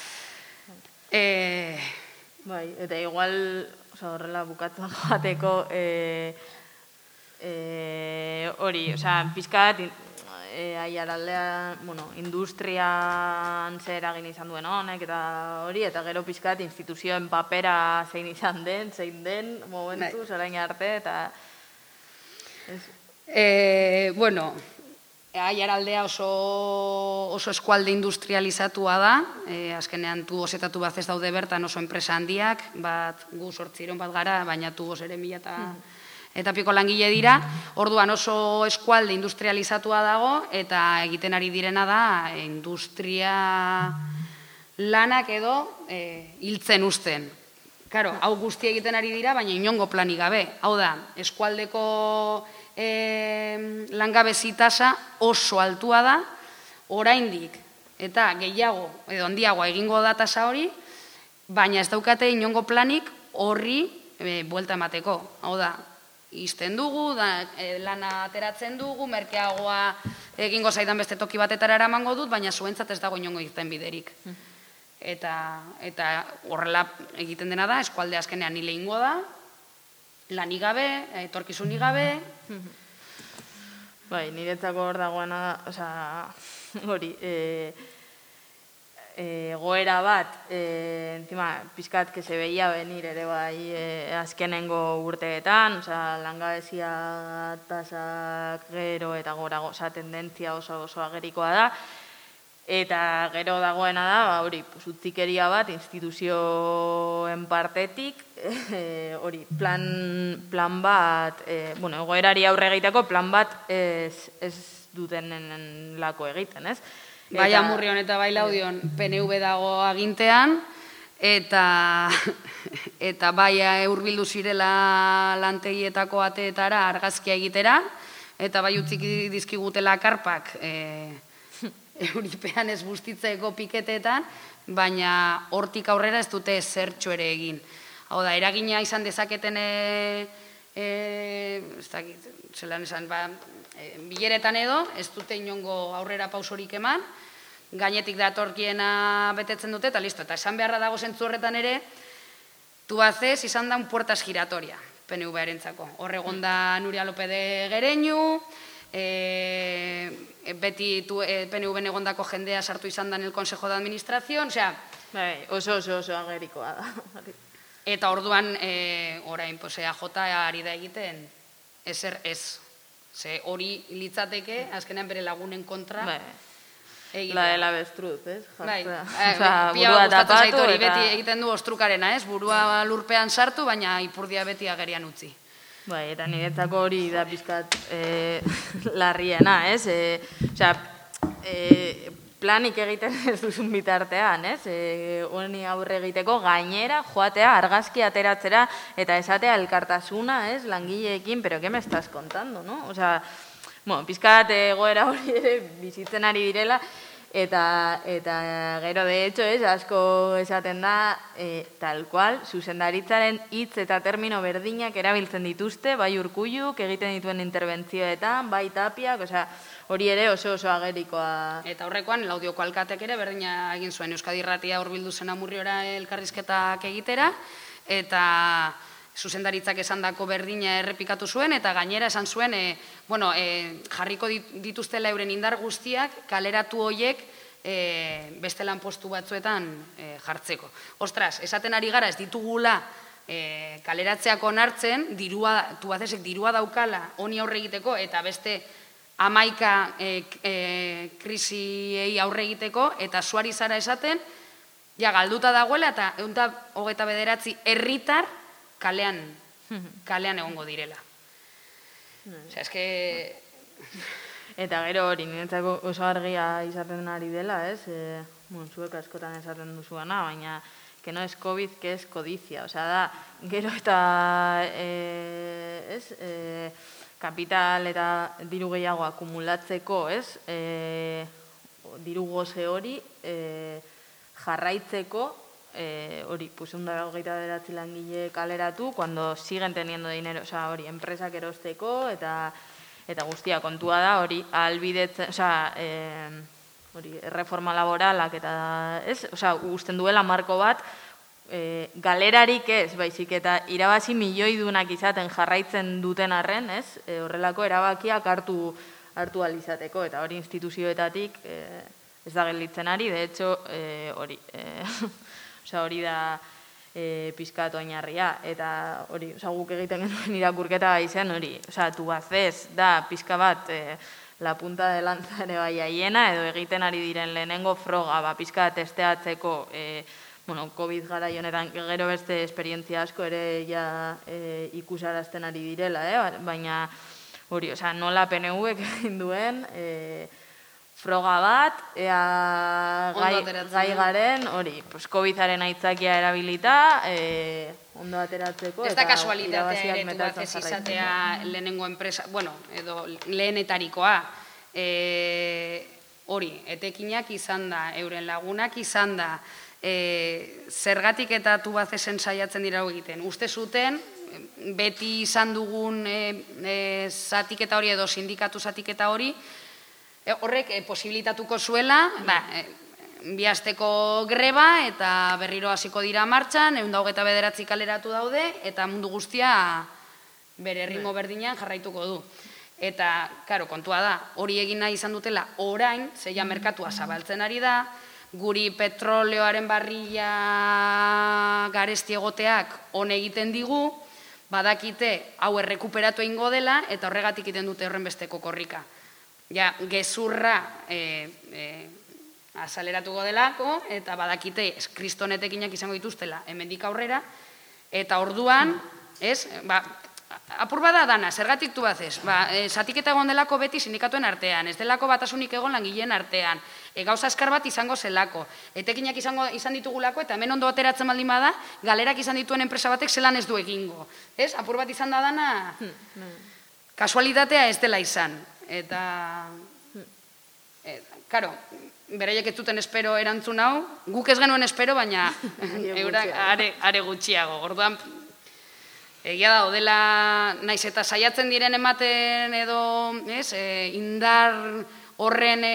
E... Bai, eta igual, oza, horrela bukatzen joateko, e, e, hori, oza, pizkat, e, Aiaraldean, bueno, industrian zer eragin izan duen honek, eta hori, eta gero pizkat instituzioen papera zein izan den, zein den, momentuz, orain arte, eta... Ez... E, bueno... Aiaraldea oso, oso eskualde industrializatua da, e, azkenean tubos eta Tubacex daude bertan oso enpresa handiak, bat gu sortziron bat gara, baina tubos ere mila eta, eta piko langile dira, orduan oso eskualde industrializatua dago, eta egiten ari direna da industria lanak edo e, hiltzen uzten. Claro, hau guzti egiten ari dira, baina inongo planik gabe. Hau da, eskualdeko E, langabezi tasa oso altua da, oraindik eta gehiago edo handiagoa egingo da tasa hori, baina ez daukate inongo planik horri e, buelta emateko. Hau da, izten dugu, da, e, lana ateratzen dugu, merkeagoa egingo zaidan beste toki batetara eramango dut, baina zuentzat ez dago inongo irten biderik. Eta, eta horrela egiten dena da, eskualde azkenean hile ingo da, lanik gabe, etorkizunik gabe. Bai, niretzako hor dagoena, oza, hori, e, e, goera bat, e, encima, pizkat, que se veía venir ere bai e, azkenengo urteetan, osea, langabezia tasak gero eta gora goza tendentzia oso oso agerikoa da, eta gero dagoena da, ba, hori, utzikeria bat, instituzioen partetik, e, hori, plan, plan bat, e, bueno, egoerari aurre egiteko plan bat ez, ez dutenen lako egiten, ez? Bai Amurrion eta bai Laudion P N V dago agintean, eta, eta bai hurbildu zirela lantegietako ateetara argazkia egitera, eta bai utzik dizkigutela karpak e, euripean ez bustitzeko piketetan, baina hortik aurrera ez dute zertxo ere egin. Hau da, eragina izan dezaketen e, e, ez dakit, zelan esan, ba, e, bileretan edo, ez dute inongo aurrera pausorik eman, gainetik datorkiena betetzen dute, eta listo, eta esan beharra dago zentzu horretan ere, Tubaces izan da un puertas giratoria, P N V-arentzako. Hor egon da Nuria López de Gereñu, e, beti tu, e, P N V-en egondako jendea sartu izan da en el Consejo de Administración, osea... Bai, oso oso oso agerikoa da. Eta orduan, e, orain, pues, E A J ari da egiten, ezer ez. Ze hori litzateke, azkenean bere lagunen kontra... Bai. Egitea. La de la avestruz, ez? Bai, Osea, pia burua gustatzen zait tapatu hori, eta... beti egiten du ostrukarena, ez? Burua lurpean sartu, baina ipurdia beti agerian utzi. Bai, eta niretzako hori da pizkat e, larriena, ez? E, osea, e, planik egiten ez duzun bitartean, ez? E, honi aurre egiteko gainera joatea, argazki ateratzera, eta esatea elkartasuna, ez? Langileekin, pero ¿qué me estás contando, no? Osea, bueno, pizkat egoera hori ere bizitzen ari direla, eta, eta gero de hecho, ez, asko esaten da, e, tal cual, zuzendaritzaren hitz eta termino berdinak erabiltzen dituzte, bai Urkulluk egiten dituen interbentzioetan, bai Tapiak, osea, hori ere oso oso agerikoa. Eta horrekoan, Laudioko alkatek ere berdina egin zuen, Euskadi Irratia hurbildu zen Amurriora elkarrizketak egitera, eta zuzendaritzak esandako berdina errepikatu zuen, eta gainera esan zuen, e, bueno, e, jarriko dituztela euren indar guztiak, kaleratu hoiek e, beste lanpostu batzuetan e, jartzeko. Ostras, esaten ari gara ez ditugula e, kaleratzeak onartzen, dirua, Tubacesek dirua daukala honi aurre egiteko, eta beste hamaika e, e, krisiei aurre egiteko, eta suari zara esaten, ja galduta dagoela, eta ehun eta hogeita bederatzi herritar kalean, kalean egongo direla. Osea, eske... Eta gero hori, niretzako oso argia izaten ari dela, ez? E, bueno, zuek askotan esaten duzuana, baina que no es COVID, que es codicia. Osea, da, gero eta, e, ez? E, kapital eta diru gehiago akumulatzeko, ez? E, diru goze hori e, jarraitzeko, Eh, hori, pues un dara hogeita beratzi langile kaleratu, cuando siguen teniendo dinero, o sea, hori, enpresak erosteko, eta eta guztia kontua da, hori, ahalbidetzen, o sea, eh, hori, reforma laboralak, eta, ez, o sea, usten duela marko bat, eh, galerarik ez, baizik, eta irabazi milioi dunak izaten jarraitzen duten arren, ez, eh, horrelako erabakiak hartu, hartu alizateko, eta hori instituzioetatik eh, ez da gelditzen ari, de hecho, eh, hori, eh, Osa, hori da e, pizkat oinarria, eta hori, osa, guk egiten genuen irakurketa izen hori, osa, Tubaces da pizka bat e, la punta de lanza ere bai haiena, edo egiten ari diren lehenengo froga, ba, pizka testeatzeko, e, bueno, COVID gara honetan gero beste esperientzia asko ere ja e, ikusarazten ari direla, eh? Baina hori, osa, nola P N V-ek egin duen, e, froga bat, ea gai, gai garen, hori, pues, COVID-aren aitzakia erabilita, e, ondo ateratzeko. Ez da kasualitatea ere Tubaces izatea lehenengo enpresa, bueno, edo lehenetarikoa, e, hori, etekinak izan da, euren lagunak izan da, e, zergatik eta Tubacesen saiatzen dira egiten. Uste zuten, beti izan dugun e, e, zatiketa hori edo sindikatu zatiketa hori, horrek e, posibilitatuko zuela, ba, e, bi asteko greba eta berriro hasiko dira martxan, ehun eta hogeita bederatzi kaleratu daude, eta mundu guztia bere erritmo berdinean jarraituko du. Eta, karo, kontua da, hori egin nahi izan dutela orain, zeia merkatua zabaltzen ari da, guri petroleoaren barrila garesti egoteak on egiten digu, badakite hau errekuperatu egingo dela, eta horregatik egiten dute horren besteko korrika. Ja, gezurra azaleratuko delako, eta badakite kristonetekinak izango dituztela hemendik aurrera, eta orduan, ez, ba, apur bada dana, zergatik tu bazez, ba, zatiketa egon delako beti sindikatuen artean, ez delako batasunik egon langileen artean, gauza eskar bat izango zelako, etekinak izan ditugulako, eta hemen ondo ateratzen baldin bada, galerak izan dituen enpresa batek zelan ez du egingo. Ez, apur bat izan da dana, kasualitatea ez dela izan. Eta, karo, beraiek ez duten espero erantzun hau, guk ez genuen espero, baina eurak are gutxiago. Orduan, egia da, odela, naiz eta saiatzen diren ematen edo, ez, indar horren,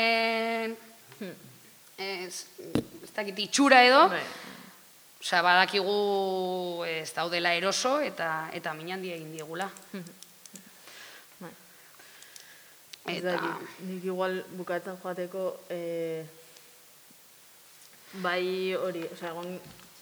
ez dakit, itxura edo, osea, badakigu ez daudela eroso eta minandi egin diegula. Nik igual bukatzen joateko bai hori, osea, egon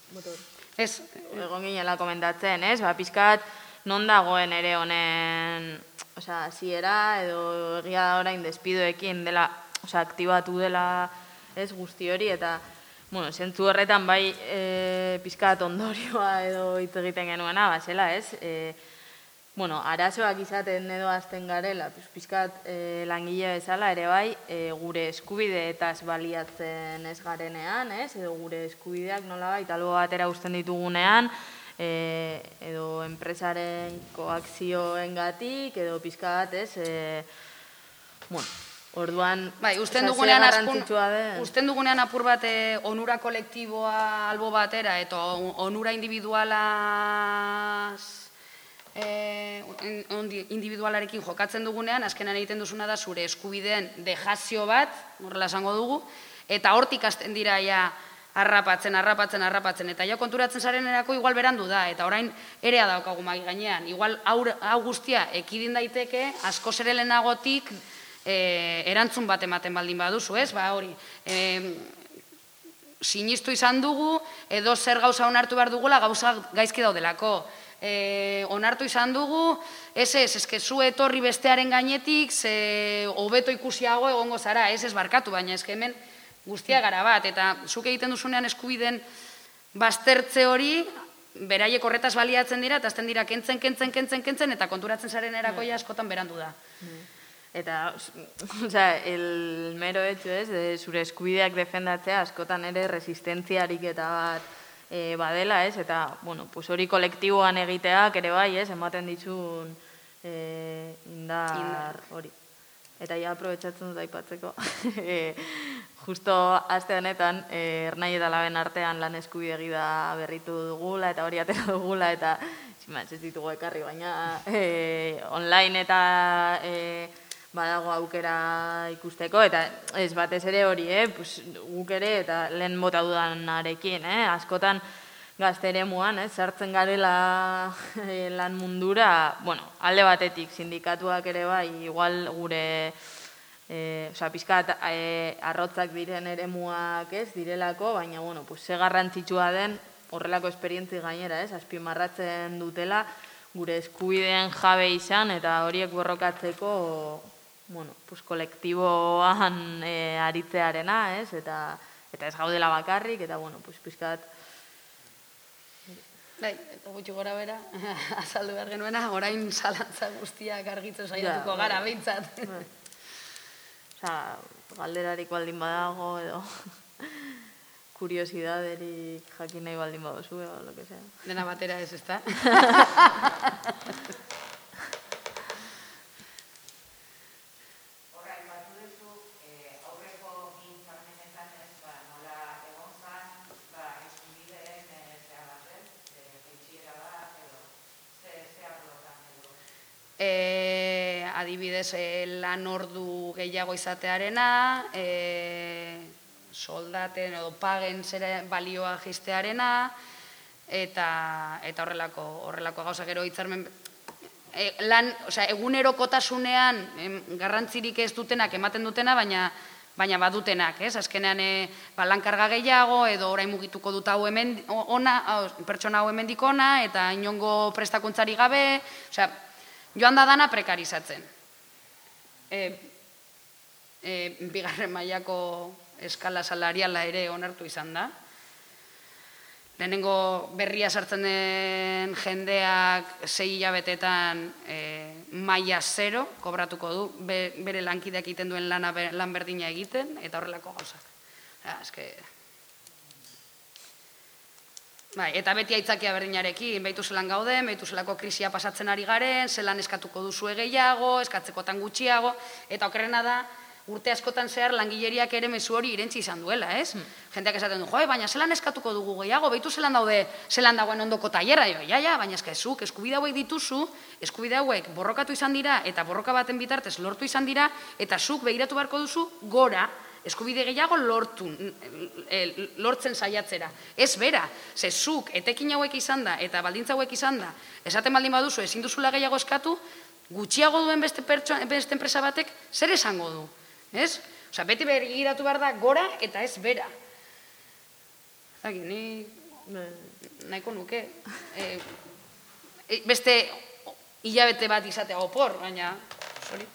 egon ginela komentatzen, ez? Ba, pizkat non dagoen ere honen, osea, hasiera edo egia da orain despidoekin dela, osea, aktibatu dela, ez, guzti hori, eta, bueno, zentzu horretan bai pizkat ondorioa edo hitz egiten genuena, ba, zela, ez? Bueno, arazoak izaten edo azten garela, pizkat langile bezala ere bai, gure eskubideetaz baliatzen ez garenean, ez? Edo gure eskubideak nola bai, talbo batera uzten ditugunean, edo enpresaren koakzioengatik, edo pizkat, ez? Bueno, orduan, usten dugunean apur bat onura kolektiboa albo batera, eta onura individualaz individualarekin jokatzen dugunean, azkenan egiten duzuna da zure eskubideen dejazio bat, horrela esango dugu, eta hortik hasten dira ja harrapatzen, harrapatzen, harrapatzen, eta ja konturatzen zarenerako igual berandu da, eta orain erea daukagu magi gainean, igual hau guztia ekidin daiteke, asko ere lehenagotik erantzun bat ematen baldin baduzu, ez? Ba hori, sinistu izan dugu, edo zer gauza onartu behar dugula, gauza gaizki daudelako. Onartu izan dugu, ez ez, ez zu etorri bestearen gainetik, ze hobeto ikusiago egongo zara, ez ez barkatu, baina ez hemen guztia gara bat, eta zuk egiten duzunean eskubiden baztertze hori, beraiek horretaz baliatzen dira, eta azten dira kentzen, kentzen, kentzen, kentzen, eta konturatzen zaren erakoia askotan berandu da. Eta, osea, el mero hecho ez, zure eskubideak defendatzea askotan ere resistentziarik eta bat badela, ez, eta, bueno, pues hori kolektiboan egiteak ere bai, ez, ematen ditxun indar hori. Eta ja, aprobetsatzen dut aipatzeko, justo aste honetan, Ernai eta Laben artean lan eskubide gida berritu dugula, eta hori atera dugula, eta, ez ditugu ekarri, baina online eta badago aukera ikusteko, eta ez batez ere hori, guk ere, eta lehen bota dudanarekin, askotan gazte eremuan, sartzen garela lan mundura, bueno, alde batetik sindikatuak ere bai, igual gure, oza, pizkat arrotzak diren eremuak ez, direlako, baina, bueno, ze garrantzitsua den horrelako esperientzi gainera, ez, azpimarratzen dutela, gure eskubideen jabe izan, eta horiek borrokatzeko, bueno, pues kolektiboan aritzearena, ez, eta ez gaudela bakarrik, eta, bueno, pues pizkat. Bai, eta gutxi gora bera, azaldu behar genuena, orain zalantza guztiak argitzen saiatuko gara, behintzat. Osa, galderarik baldin badago, edo kuriosidaderik jakin nahi baldin badozu, edo, lo que sea. Dena batera ez, ezta? Adibidez, lan ordu gehiago izatearena, soldaten edo pagen zera balioa jiztearena, eta horrelako gauza gero hitzarmen, egunerokotasunean garrantzirik ez dutenak ematen dutena, baina baina badutenak, ez? Azkenean lankarga gehiago, edo orain mugituko dut hau hemen ona, pertsona hau hemendik ona, eta inongo prestakuntzari gabe, osea, joan da dana prekarizatzen. Bigarren mailako eskala salariala ere onartu izan da. Lehenengo berria sartzen den jendeak sei hilabetetan maila zero kobratuko du, bere lankideak egiten duen lan berdina egiten, eta horrelako gauzak. Eta beti aitzakia berdinarekin, behitu zelan gauden, behitu zelako krisia pasatzen ari garen, zelan eskatuko duzu gehiago, eskatzekotan gutxiago, eta okerrena da, urte askotan zehar langileriak ere mezu hori irentzi izan duela, ez? Jenteak esaten du, joe, baina zelan eskatuko dugu gehiago, behitu zelan daude, zelan dagoen ondoko tailerra, jo, ja, ja, baina eskazuk, eskubide hauek dituzu, eskubide hauek borrokatu izan dira, eta borroka baten bitartez lortu izan dira, eta zuk begiratu beharko duzu gora, eskubide gehiago lortu, lortzen saiatzera. Ez bera, ze zuk etekin hauek izan da, eta baldintza hauek izan da, esaten baldin baduzu, ezin duzula gehiago eskatu, gutxiago duen beste enpresa batek, zer esango du? Ez? Osa, beti begiratu behar da gora eta ez bera. Zaki, ni nahiko nuke. Beste hilabete bat izatea opor, baina, sorry.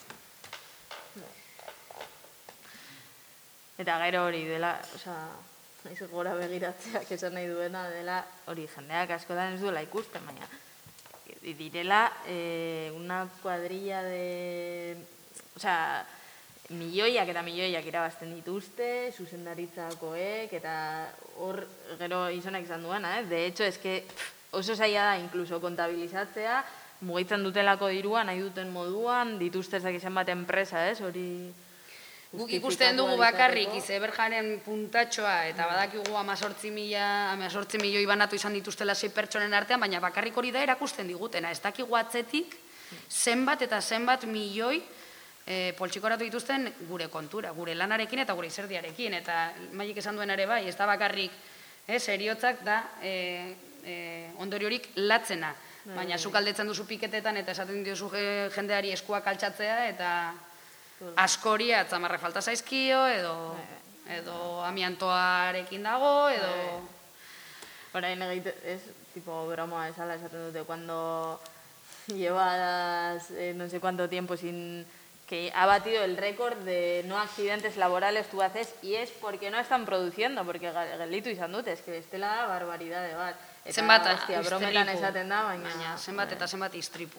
Eta gero hori dela, osa, naiz gora begiratzeak esan nahi duena dela, hori jendeak askotan ez duela ikusten, baina direla una cuadrilla de, osa, milioiak eta milioiak irabazten dituzte, zuzendaritzakoek, eta hor gero izonak izan duena, eh? De hecho, eske oso zaila da, incluso kontabilizatzea, mugitzen dutelako dirua, nahi duten moduan, dituzte ezak izan bat enpresa, ez? Hori... Guk ikusten dugu bakarrik, izeberjaren puntatxoa, eta badakigu amazortzi milioi banatu izan dituztela sei pertsonen artean, baina bakarrik hori da erakusten digutena. Ez dakigu atzetik, zenbat eta zenbat milioi poltsikoratu dituzten gure kontura, gure lanarekin eta gure izerdiarekin, eta maik esan duen ere bai, ez da bakarrik seriotzak da ondoriorik latzena, baina zuk aldetzen duzu piketetan eta esaten diozu jendeari eskuak altxatzea eta askori atzamarra falta zaizkio, edo amiantoarekin dago, edo... Horain egite, ez, tipo bromoa esala esaten dute, cuando llevas no sé cuánto tiempo sin... que ha batido el récord de no accidentes laborales tú haces, y es porque no están produciendo, porque gelditu izan dute, es que bestela barbaridade bat. Zenbat brometan esaten da, baina... Zenbat eta zenbat istripu.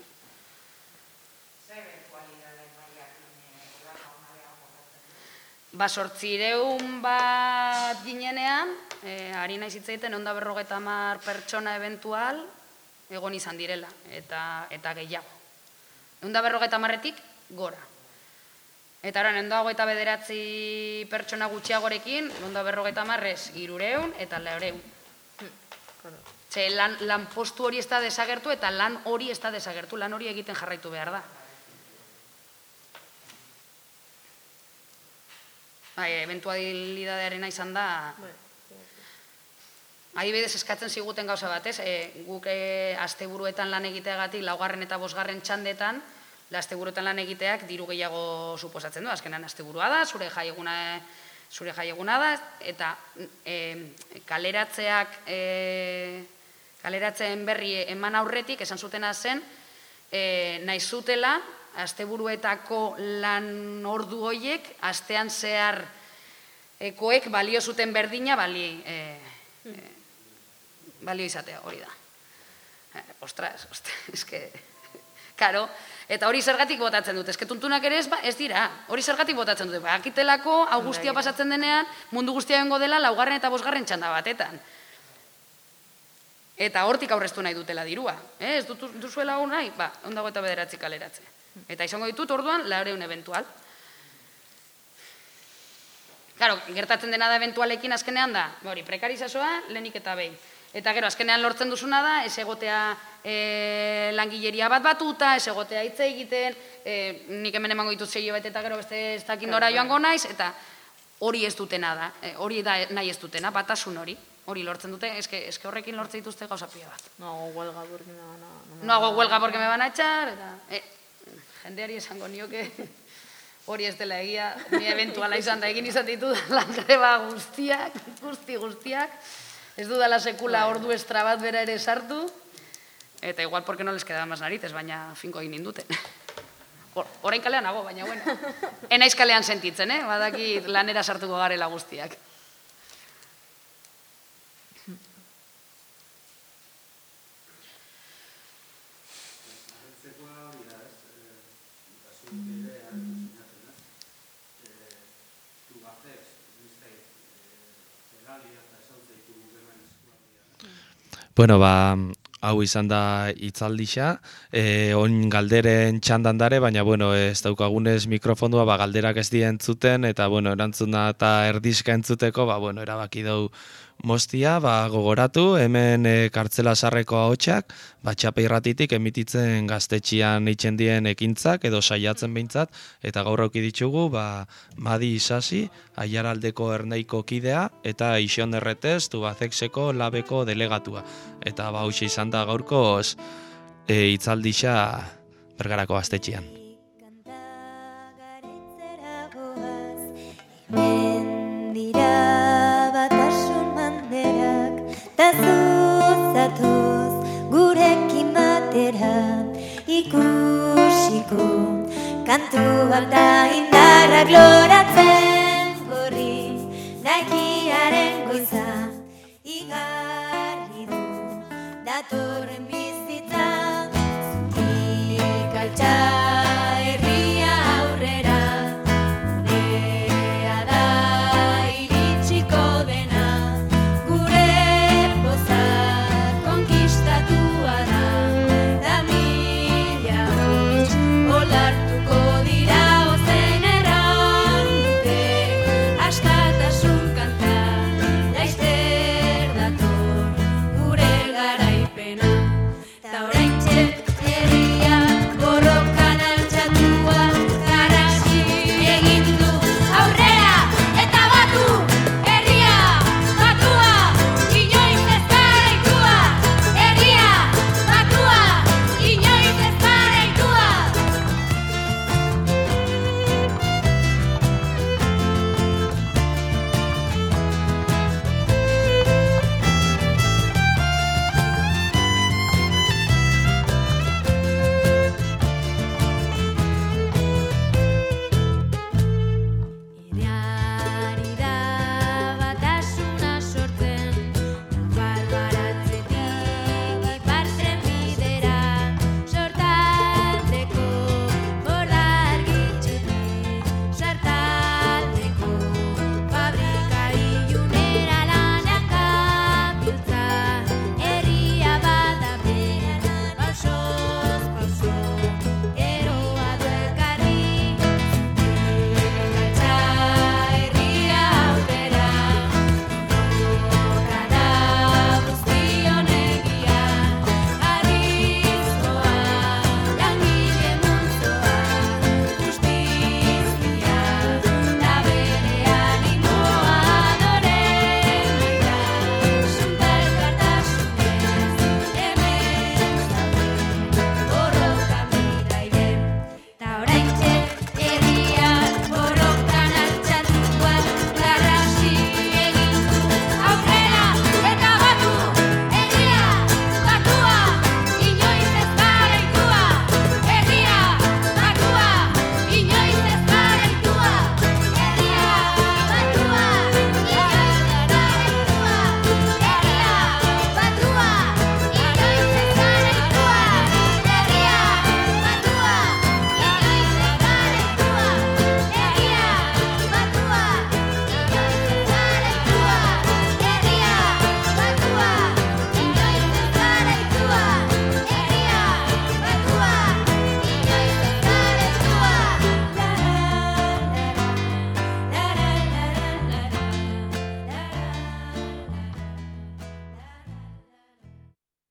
Ba, sortzireun bat ginenean, ari naiz hitz egiten, ehun eta berrogeita hamar pertsona eventual egon izan direla, eta gehiago. ehun eta berrogeita hamarretik gora. Eta orain, ehun eta hogeita bederatzi pertsona gutxiagorekin, ehun eta berrogeita hamarrez hirureun eta laurehun. Ze lan postu hori ez da desagertu eta lan hori ez da desagertu, lan hori egiten jarraitu behar da. Eventualidadearena izan da... Adibidez eskatzen ziguten gauza batez, guk asteburuetan lan egiteagatik, laugarren eta bosgarren txandetan, asteburuetan lan egiteak diru gehiago suposatzen du, azkenan asteburua da, zure jaieguna da, eta kaleratzeak, kaleratzeen berri eman aurretik, esan zutena zen, nahi zutela, asteburuetako lan ordu horiek, astean zehar ekoek balio zuten berdina, balio izatea, hori da. Ostras, eske, karo, eta hori zergatik botatzen dute, eske tuntunak ere ez dira, hori zergatik botatzen dute, bakitelako, hau guztia pasatzen denean, mundu guztia bengo dela, laugarren eta bosgarren txanda batetan. Eta hortik aurreztu nahi dutela dirua, ez duzuela hau nahi, ba, ondago eta bederatzi kaleratze. Eta izango ditut orduan, laureun eventual. Claro, gertatzen dena da eventualekin azkenean da, hori, prekarizazioa, lehenik eta behin. Eta gero, azkenean lortzen duzuna da, ez egotea langileria bat batuta, ez egotea hitz egiten, nik hemen emango ditut zei bat eta gero beste ez dakin dora joango naiz, eta hori ez dutena da, hori da nahi ez dutena, batasun hori. Hori lortzen dute, eske horrekin lortzen dituzte gauza pila bat. No hago huelga porque me van a... No hago huelga porque me van a echar, eta... Jendeari esango nioke, hori ez dela egia, ni eventuala izan da egin izan ditu lan greba guztiak, guzti guztiak, ez dudala sekula ordu estra bat bera ere sartu, eta igual porque no les quedaban más narices, baina finko egin induten. Orain kalean nago, baina bueno. Enaiz kalean sentitzen, eh? Badaki lanera sartuko garela guztiak. Bueno, ba, hau izan da hitzaldixa, e, on galderen txandan dare, baina bueno, ez daukagunez mikrofonua, ba, galderak ez dien entzuten, eta bueno, erantzuna eta erdizka entzuteko, ba, bueno, erabaki dau mostia, ba, gogoratu, hemen e, kartzela sarreko ahotsak, ba, Txapa irratitik emititzen gaztetxian eitzen dien ekintzak, edo saiatzen behintzat, eta gaur auki ditugu, ba, Madi Isasi, Aiaraldeko Ernaiko kidea, eta Ixon Erretez, Tubazekseko labeko delegatua. Eta ba, hauxe izan da gaurkoz e, itzaldixa Bergarako gaztetxian. Zuzatuz gurekin batera ikusiko kantu bat da indarrak loratzen.